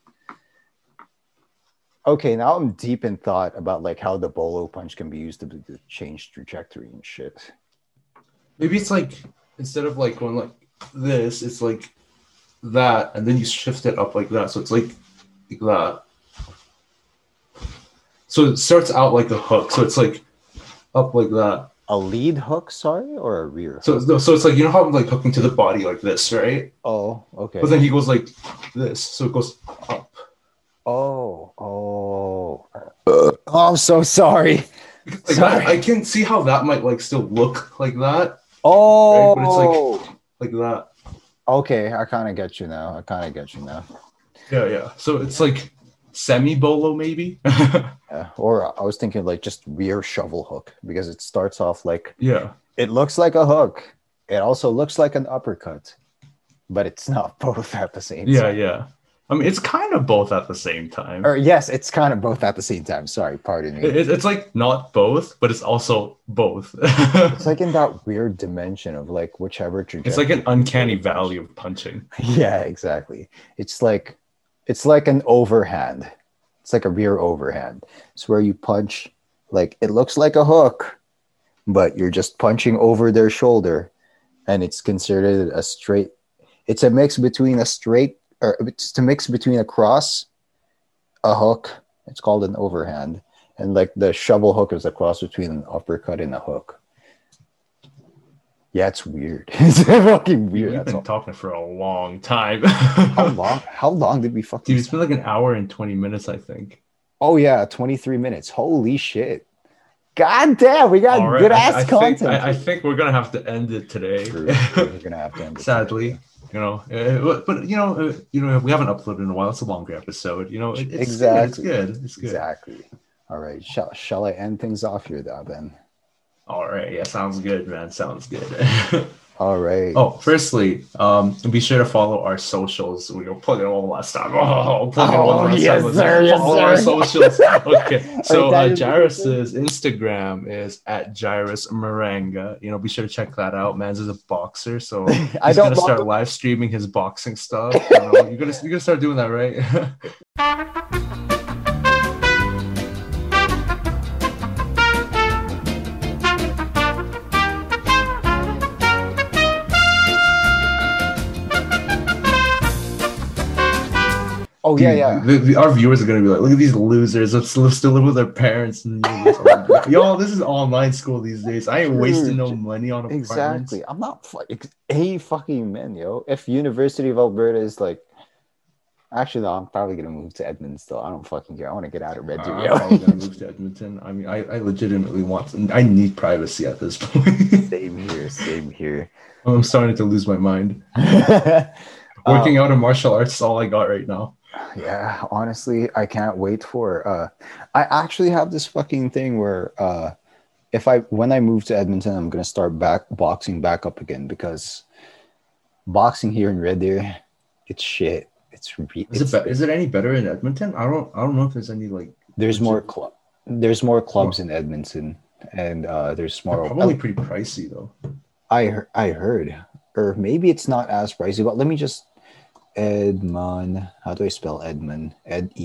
S2: Okay, now I'm deep in thought about like how the bolo punch can be used to change trajectory and shit.
S3: Maybe it's like instead of like going like this, it's like that, and then you shift it up like that. So it's like that. So it starts out like a hook. So it's like up like that.
S2: A lead hook, sorry, or a rear hook?
S3: So it's like, you know how I'm like hooking to the body like this, right?
S2: Oh, okay.
S3: But then he goes like this, so it goes up.
S2: Oh, I'm so sorry.
S3: Like sorry. I can see how that might like still look like that.
S2: Oh,
S3: right? But it's like that.
S2: Okay, I kind of get you now.
S3: Yeah. So it's like semi-bolo maybe.
S2: Yeah, or I was thinking like just rear shovel hook, because it starts off like, it looks like a hook. It also looks like an uppercut, but it's not both at the same time.
S3: Yeah. I mean, it's kind of both at the same time.
S2: Or yes, it's kind of both at the same time. Sorry, pardon me.
S3: It's like not both, but it's also both.
S2: It's like in that weird dimension of like whichever trajectory.
S3: It's like an uncanny valley of punching.
S2: Yeah, exactly. It's like an overhand. It's like a rear overhand. It's where you punch, like it looks like a hook, but you're just punching over their shoulder, and it's considered a straight. It's a mix between a straight. Or it's a mix between a cross, a hook. It's called an overhand, and like the shovel hook is a cross between an uppercut and a hook. Yeah, it's weird. It's fucking weird.
S3: We've been talking for a long time.
S2: How long did we fucking?
S3: Dude, it's been like an hour and 20 minutes, I think.
S2: Oh yeah, 23 minutes. Holy shit! God damn, we got good ass content.
S3: I think we're gonna have to end it today.
S2: True. We're gonna have to end it.
S3: Sadly. Today. You know, but you know, we haven't uploaded in a while. It's a longer episode. You know,
S2: exactly.
S3: It's good.
S2: Exactly. All right. Shall I end things off here then?
S3: All right. Yeah, sounds good, man. Sounds good.
S2: All right.
S3: Oh, firstly, be sure to follow our socials. We were plugging all last time. Yes, sir. Follow our socials. Okay. So Jairus's Instagram is at Jairus Morenga. You know, be sure to check that out. Mans is a boxer, so he's gonna start live streaming his boxing stuff. You know, you're gonna start doing that, right?
S2: Oh, dude, yeah.
S3: Our viewers are going to be like, look at these losers. Let's still live with their parents. And yo, this is online school these days. I ain't wasting no money on apartments.
S2: Exactly. I'm not fucking man, yo. If University of Alberta is like, actually, no, I'm probably going to move to Edmonton still. I don't fucking care. I want to get out of Red Deer.
S3: I'm probably going to move to Edmonton. I mean, I legitimately I need privacy at this point.
S2: Same here.
S3: I'm starting to lose my mind. Working out in martial arts is all I got right now.
S2: Yeah, honestly, I can't wait for I actually have this fucking thing where when I move to Edmonton, I'm gonna start boxing back up again, because boxing here in Red Deer, it's shit.
S3: Is it any better in Edmonton? I don't know if there's any like.
S2: There's more clubs in Edmonton, and there's more.
S3: They're probably pretty pricey though.
S2: I heard, or maybe it's not as pricey, but let me just. Edmund, how do I spell Edmund?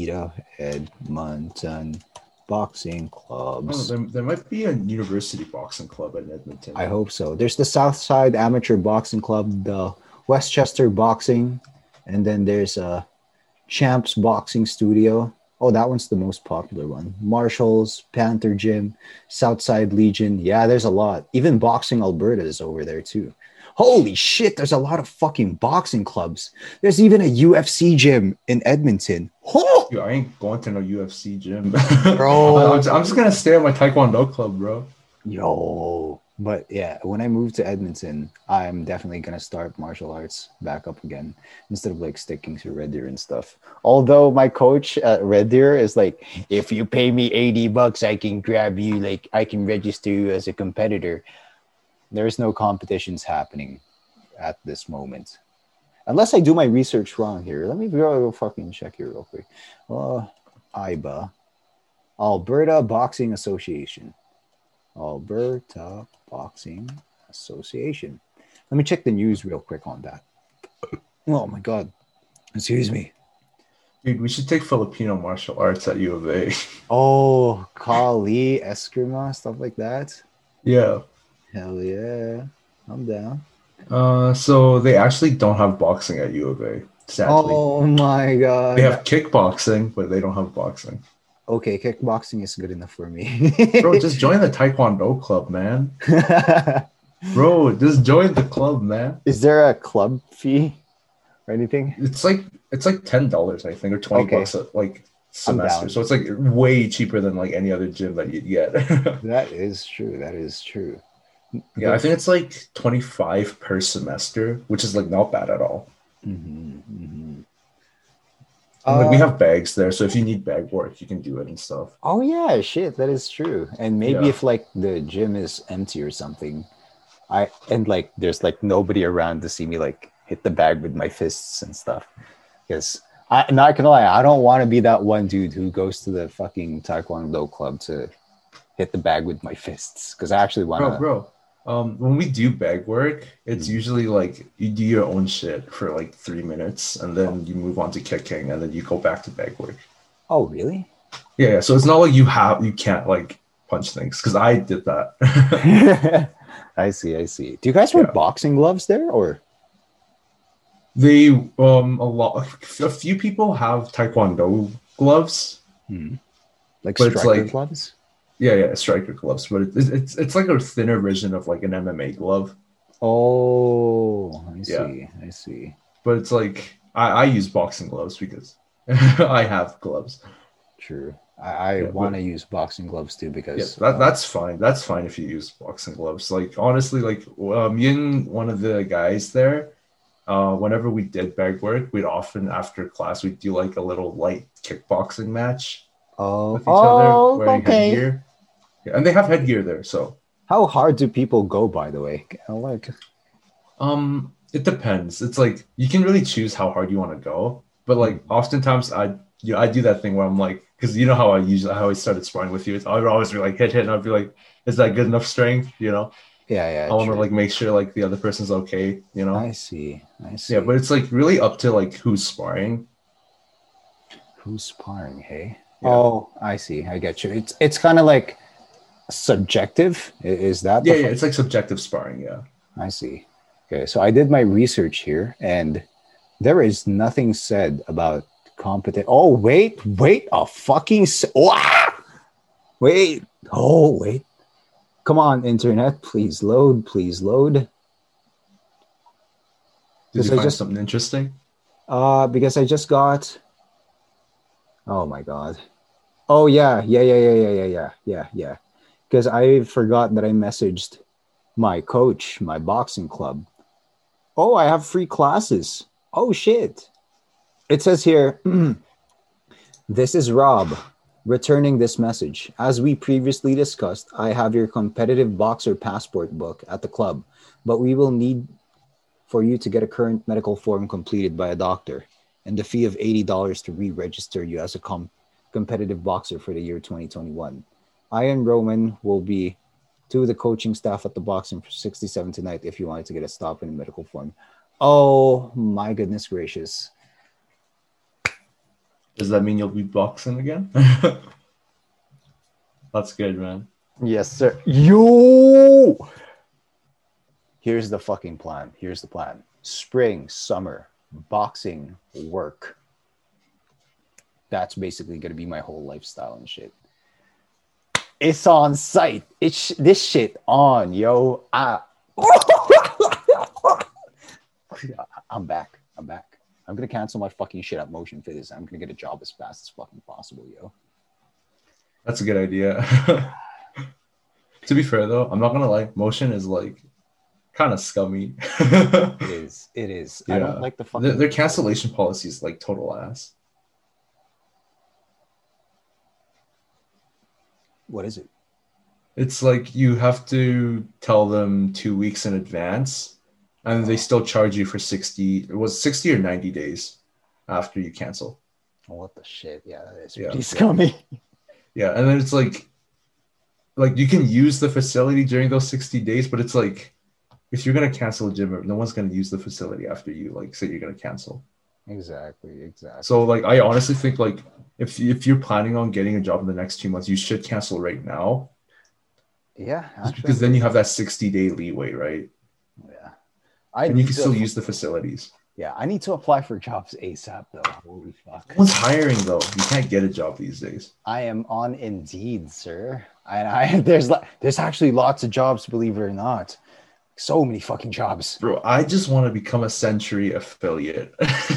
S2: Edmonton boxing clubs.
S3: Oh, there might be a university boxing club in Edmonton.
S2: I hope so. There's the Southside Amateur Boxing Club, the Westchester Boxing, and then there's a Champs Boxing Studio. Oh, that one's the most popular one. Marshall's, Panther Gym, Southside Legion. Yeah, there's a lot. Even Boxing Alberta is over there too. Holy shit, there's a lot of fucking boxing clubs. There's even a UFC gym in Edmonton. Oh!
S3: Dude, I ain't going to no UFC gym.
S2: Bro.
S3: I'm just going to stay at my Taekwondo club, bro.
S2: Yo. But yeah, when I move to Edmonton, I'm definitely going to start martial arts back up again instead of like sticking to Red Deer and stuff. Although my coach at Red Deer is like, if you pay me $80, I can grab you, like I can register you as a competitor. There's no competitions happening at this moment. Unless I do my research wrong here. Let me go fucking check here real quick. IBA. Alberta Boxing Association. Alberta Boxing Association. Let me check the news real quick on that. Oh my God. Excuse me.
S3: Dude, we should take Filipino martial arts at U of A.
S2: Oh, Kali, Eskrima, stuff like that.
S3: Yeah.
S2: Hell yeah. I'm down.
S3: So they actually don't have boxing at U of A, sadly.
S2: Oh my God.
S3: They have kickboxing, but they don't have boxing.
S2: Okay, kickboxing is good enough for me.
S3: Bro, just join the Taekwondo club, man. Bro, just join the club, man.
S2: Is there a club fee or anything?
S3: It's like $10, I think, or $20 a, like semester. So it's like way cheaper than like any other gym that you'd get.
S2: That is true. That is true.
S3: Yeah, I think it's like 25 per semester, which is like not bad at all. Like we have bags there, so if you need bag work, you can do it and stuff.
S2: Oh yeah, shit, that is true. And maybe if like the gym is empty or something, like there's like nobody around to see me like hit the bag with my fists and stuff. Because I'm not gonna lie, I don't want to be that one dude who goes to the fucking Taekwondo club to hit the bag with my fists. Because I actually want to.
S3: Bro. When we do bag work, it's usually like you do your own shit for like 3 minutes and then you move on to kicking and then you go back to bag work.
S2: Oh, really?
S3: Yeah. So it's not like you can't like punch things because I did that.
S2: I see. Do you guys wear boxing gloves there or?
S3: They a few people have Taekwondo gloves.
S2: Like striker gloves?
S3: Yeah, striker gloves, but it's like a thinner version of like an MMA glove.
S2: Oh, I see.
S3: But it's like I use boxing gloves because I have gloves.
S2: True. I want to use boxing gloves too because
S3: that's fine. That's fine if you use boxing gloves. Like honestly, like me and one of the guys there, whenever we did bag work, we'd often after class we'd do like a little light kickboxing match with each other wearing headgear. Yeah, and they have headgear there, so.
S2: How hard do people go, by the way?
S3: It depends. It's like you can really choose how hard you want to go, but like oftentimes I do that thing where I'm like, because you know how I started sparring with you. I'd always be like hit, and I'd be like, is that good enough strength? You know?
S2: Yeah.
S3: I want to like make sure like the other person's okay. You know?
S2: I see.
S3: Yeah, but it's like really up to like who's sparring.
S2: Who's sparring? Hey.
S3: Yeah.
S2: Oh, I see. I get you. It's kind of like subjective. Is that?
S3: Yeah. It's like subjective sparring. Yeah.
S2: I see. Okay, so I did my research here, and there is nothing said about competent. Oh, wait, a fucking. Wait. Oh, wait. Come on, internet, please load.
S3: Did you find something interesting?
S2: Because I just got. Oh my God. Oh yeah. Because I forgot that I messaged my coach, my boxing club. Oh, I have free classes. Oh shit. It says here, this is Rob returning this message. As we previously discussed, I have your competitive boxer passport book at the club, but we will need for you to get a current medical form completed by a doctor and the fee of $80 to re-register you as a competitive boxer for the year 2021. I and Roman will be to the coaching staff at the boxing for 67 tonight if you wanted to get a stop in a medical form. Oh my goodness gracious.
S3: Does that mean you'll be boxing again? That's good, man.
S2: Yes, sir. Yo! Here's the fucking plan. Here's the plan. Spring, summer, boxing, work. That's basically going to be my whole lifestyle and shit. It's on site. It's this shit on, yo. I'm back. I'm gonna cancel my fucking shit at Motion Fitness. I'm gonna get a job as fast as fucking possible, yo.
S3: That's a good idea. To be fair though, I'm not gonna lie, Motion is like kind of scummy.
S2: It is. Yeah. I don't like the fucking
S3: their cancellation policy is like total ass.
S2: What is it?
S3: It's like you have to tell them 2 weeks in advance, and they still charge you for 60. It was 60 or 90 days after you cancel.
S2: What the shit? Yeah, that is pretty scummy.
S3: Yeah, and then it's like you can use the facility during those 60 days, but it's like if you're gonna cancel a gym, no one's gonna use the facility after you like say you're gonna cancel.
S2: Exactly.
S3: So like I honestly think like if you're planning on getting a job in the next 2 months, you should cancel right now.
S2: Yeah,
S3: actually, because then you have that 60-day leeway, right?
S2: Yeah,
S3: and you can still use the facilities.
S2: Yeah, I need to apply for jobs ASAP though. Holy fuck!
S3: No one's hiring though. You can't get a job these days.
S2: I am on Indeed, sir. And there's actually lots of jobs, believe it or not. So many fucking jobs.
S3: Bro, I just want to become a Century affiliate.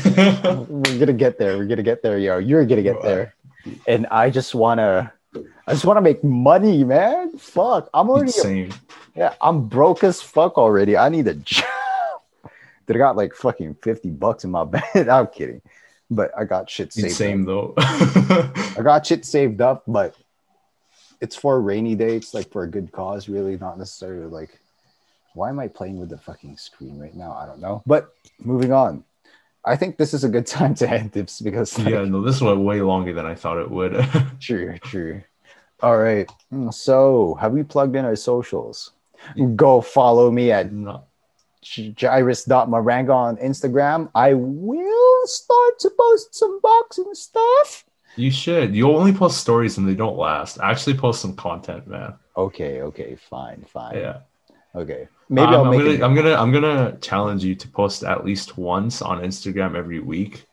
S2: We're gonna get there. Yo. You're gonna get there. And I just wanna make money, man. Fuck. I'm already
S3: same.
S2: Yeah, I'm broke as fuck already. I need a job. Dude, I got like fucking $50 in my bed. I'm kidding. But I got shit saved.
S3: Same though.
S2: I got shit saved up, but it's for a rainy day. It's like for a good cause, really, not necessarily like. Why am I playing with the fucking screen right now? I don't know. But moving on. I think this is a good time to end this because
S3: this went way longer than I thought it would.
S2: True. All right. So have we plugged in our socials? Go follow me at Jairus.Maranga on Instagram. I will start to post some boxing stuff.
S3: You should. You only post stories and they don't last. Actually post some content, man.
S2: Okay. Fine.
S3: Yeah.
S2: Okay.
S3: Maybe I'm gonna challenge you to post at least once on Instagram every week.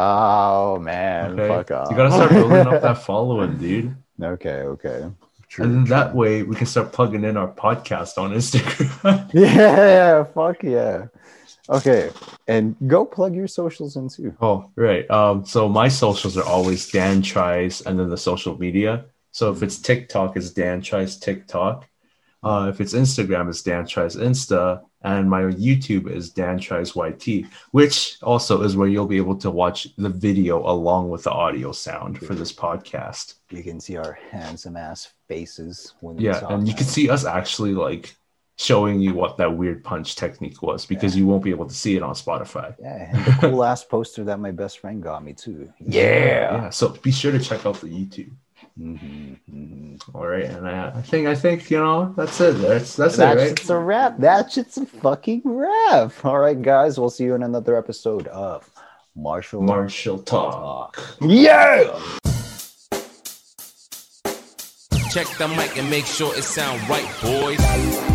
S2: Oh man, okay. Fuck off.
S3: You gotta start building up that following, dude.
S2: Okay.
S3: True, and then that way we can start plugging in our podcast on Instagram.
S2: Yeah, fuck yeah. Okay, and go plug your socials in too.
S3: Oh, right. So my socials are always Dan Tries and then the social media. So if it's TikTok, it's Dan Tries TikTok. If it's Instagram, it's Dan Tries Insta, and my YouTube is Dan Tries YT, which also is where you'll be able to watch the video along with the audio sound for this podcast.
S2: You can see our handsome ass faces when
S3: and you can see us actually like showing you what that weird punch technique was because you won't be able to see it on Spotify.
S2: Yeah, and the cool ass poster that my best friend got me too.
S3: Yeah. So be sure to check out the YouTube. All right, and I think that's it. That's it, right?
S2: It's a wrap. That shit's a fucking wrap. All right, guys, we'll see you in another episode of Martial Talk. Yeah.
S1: Check the mic and make sure it sound right, boys.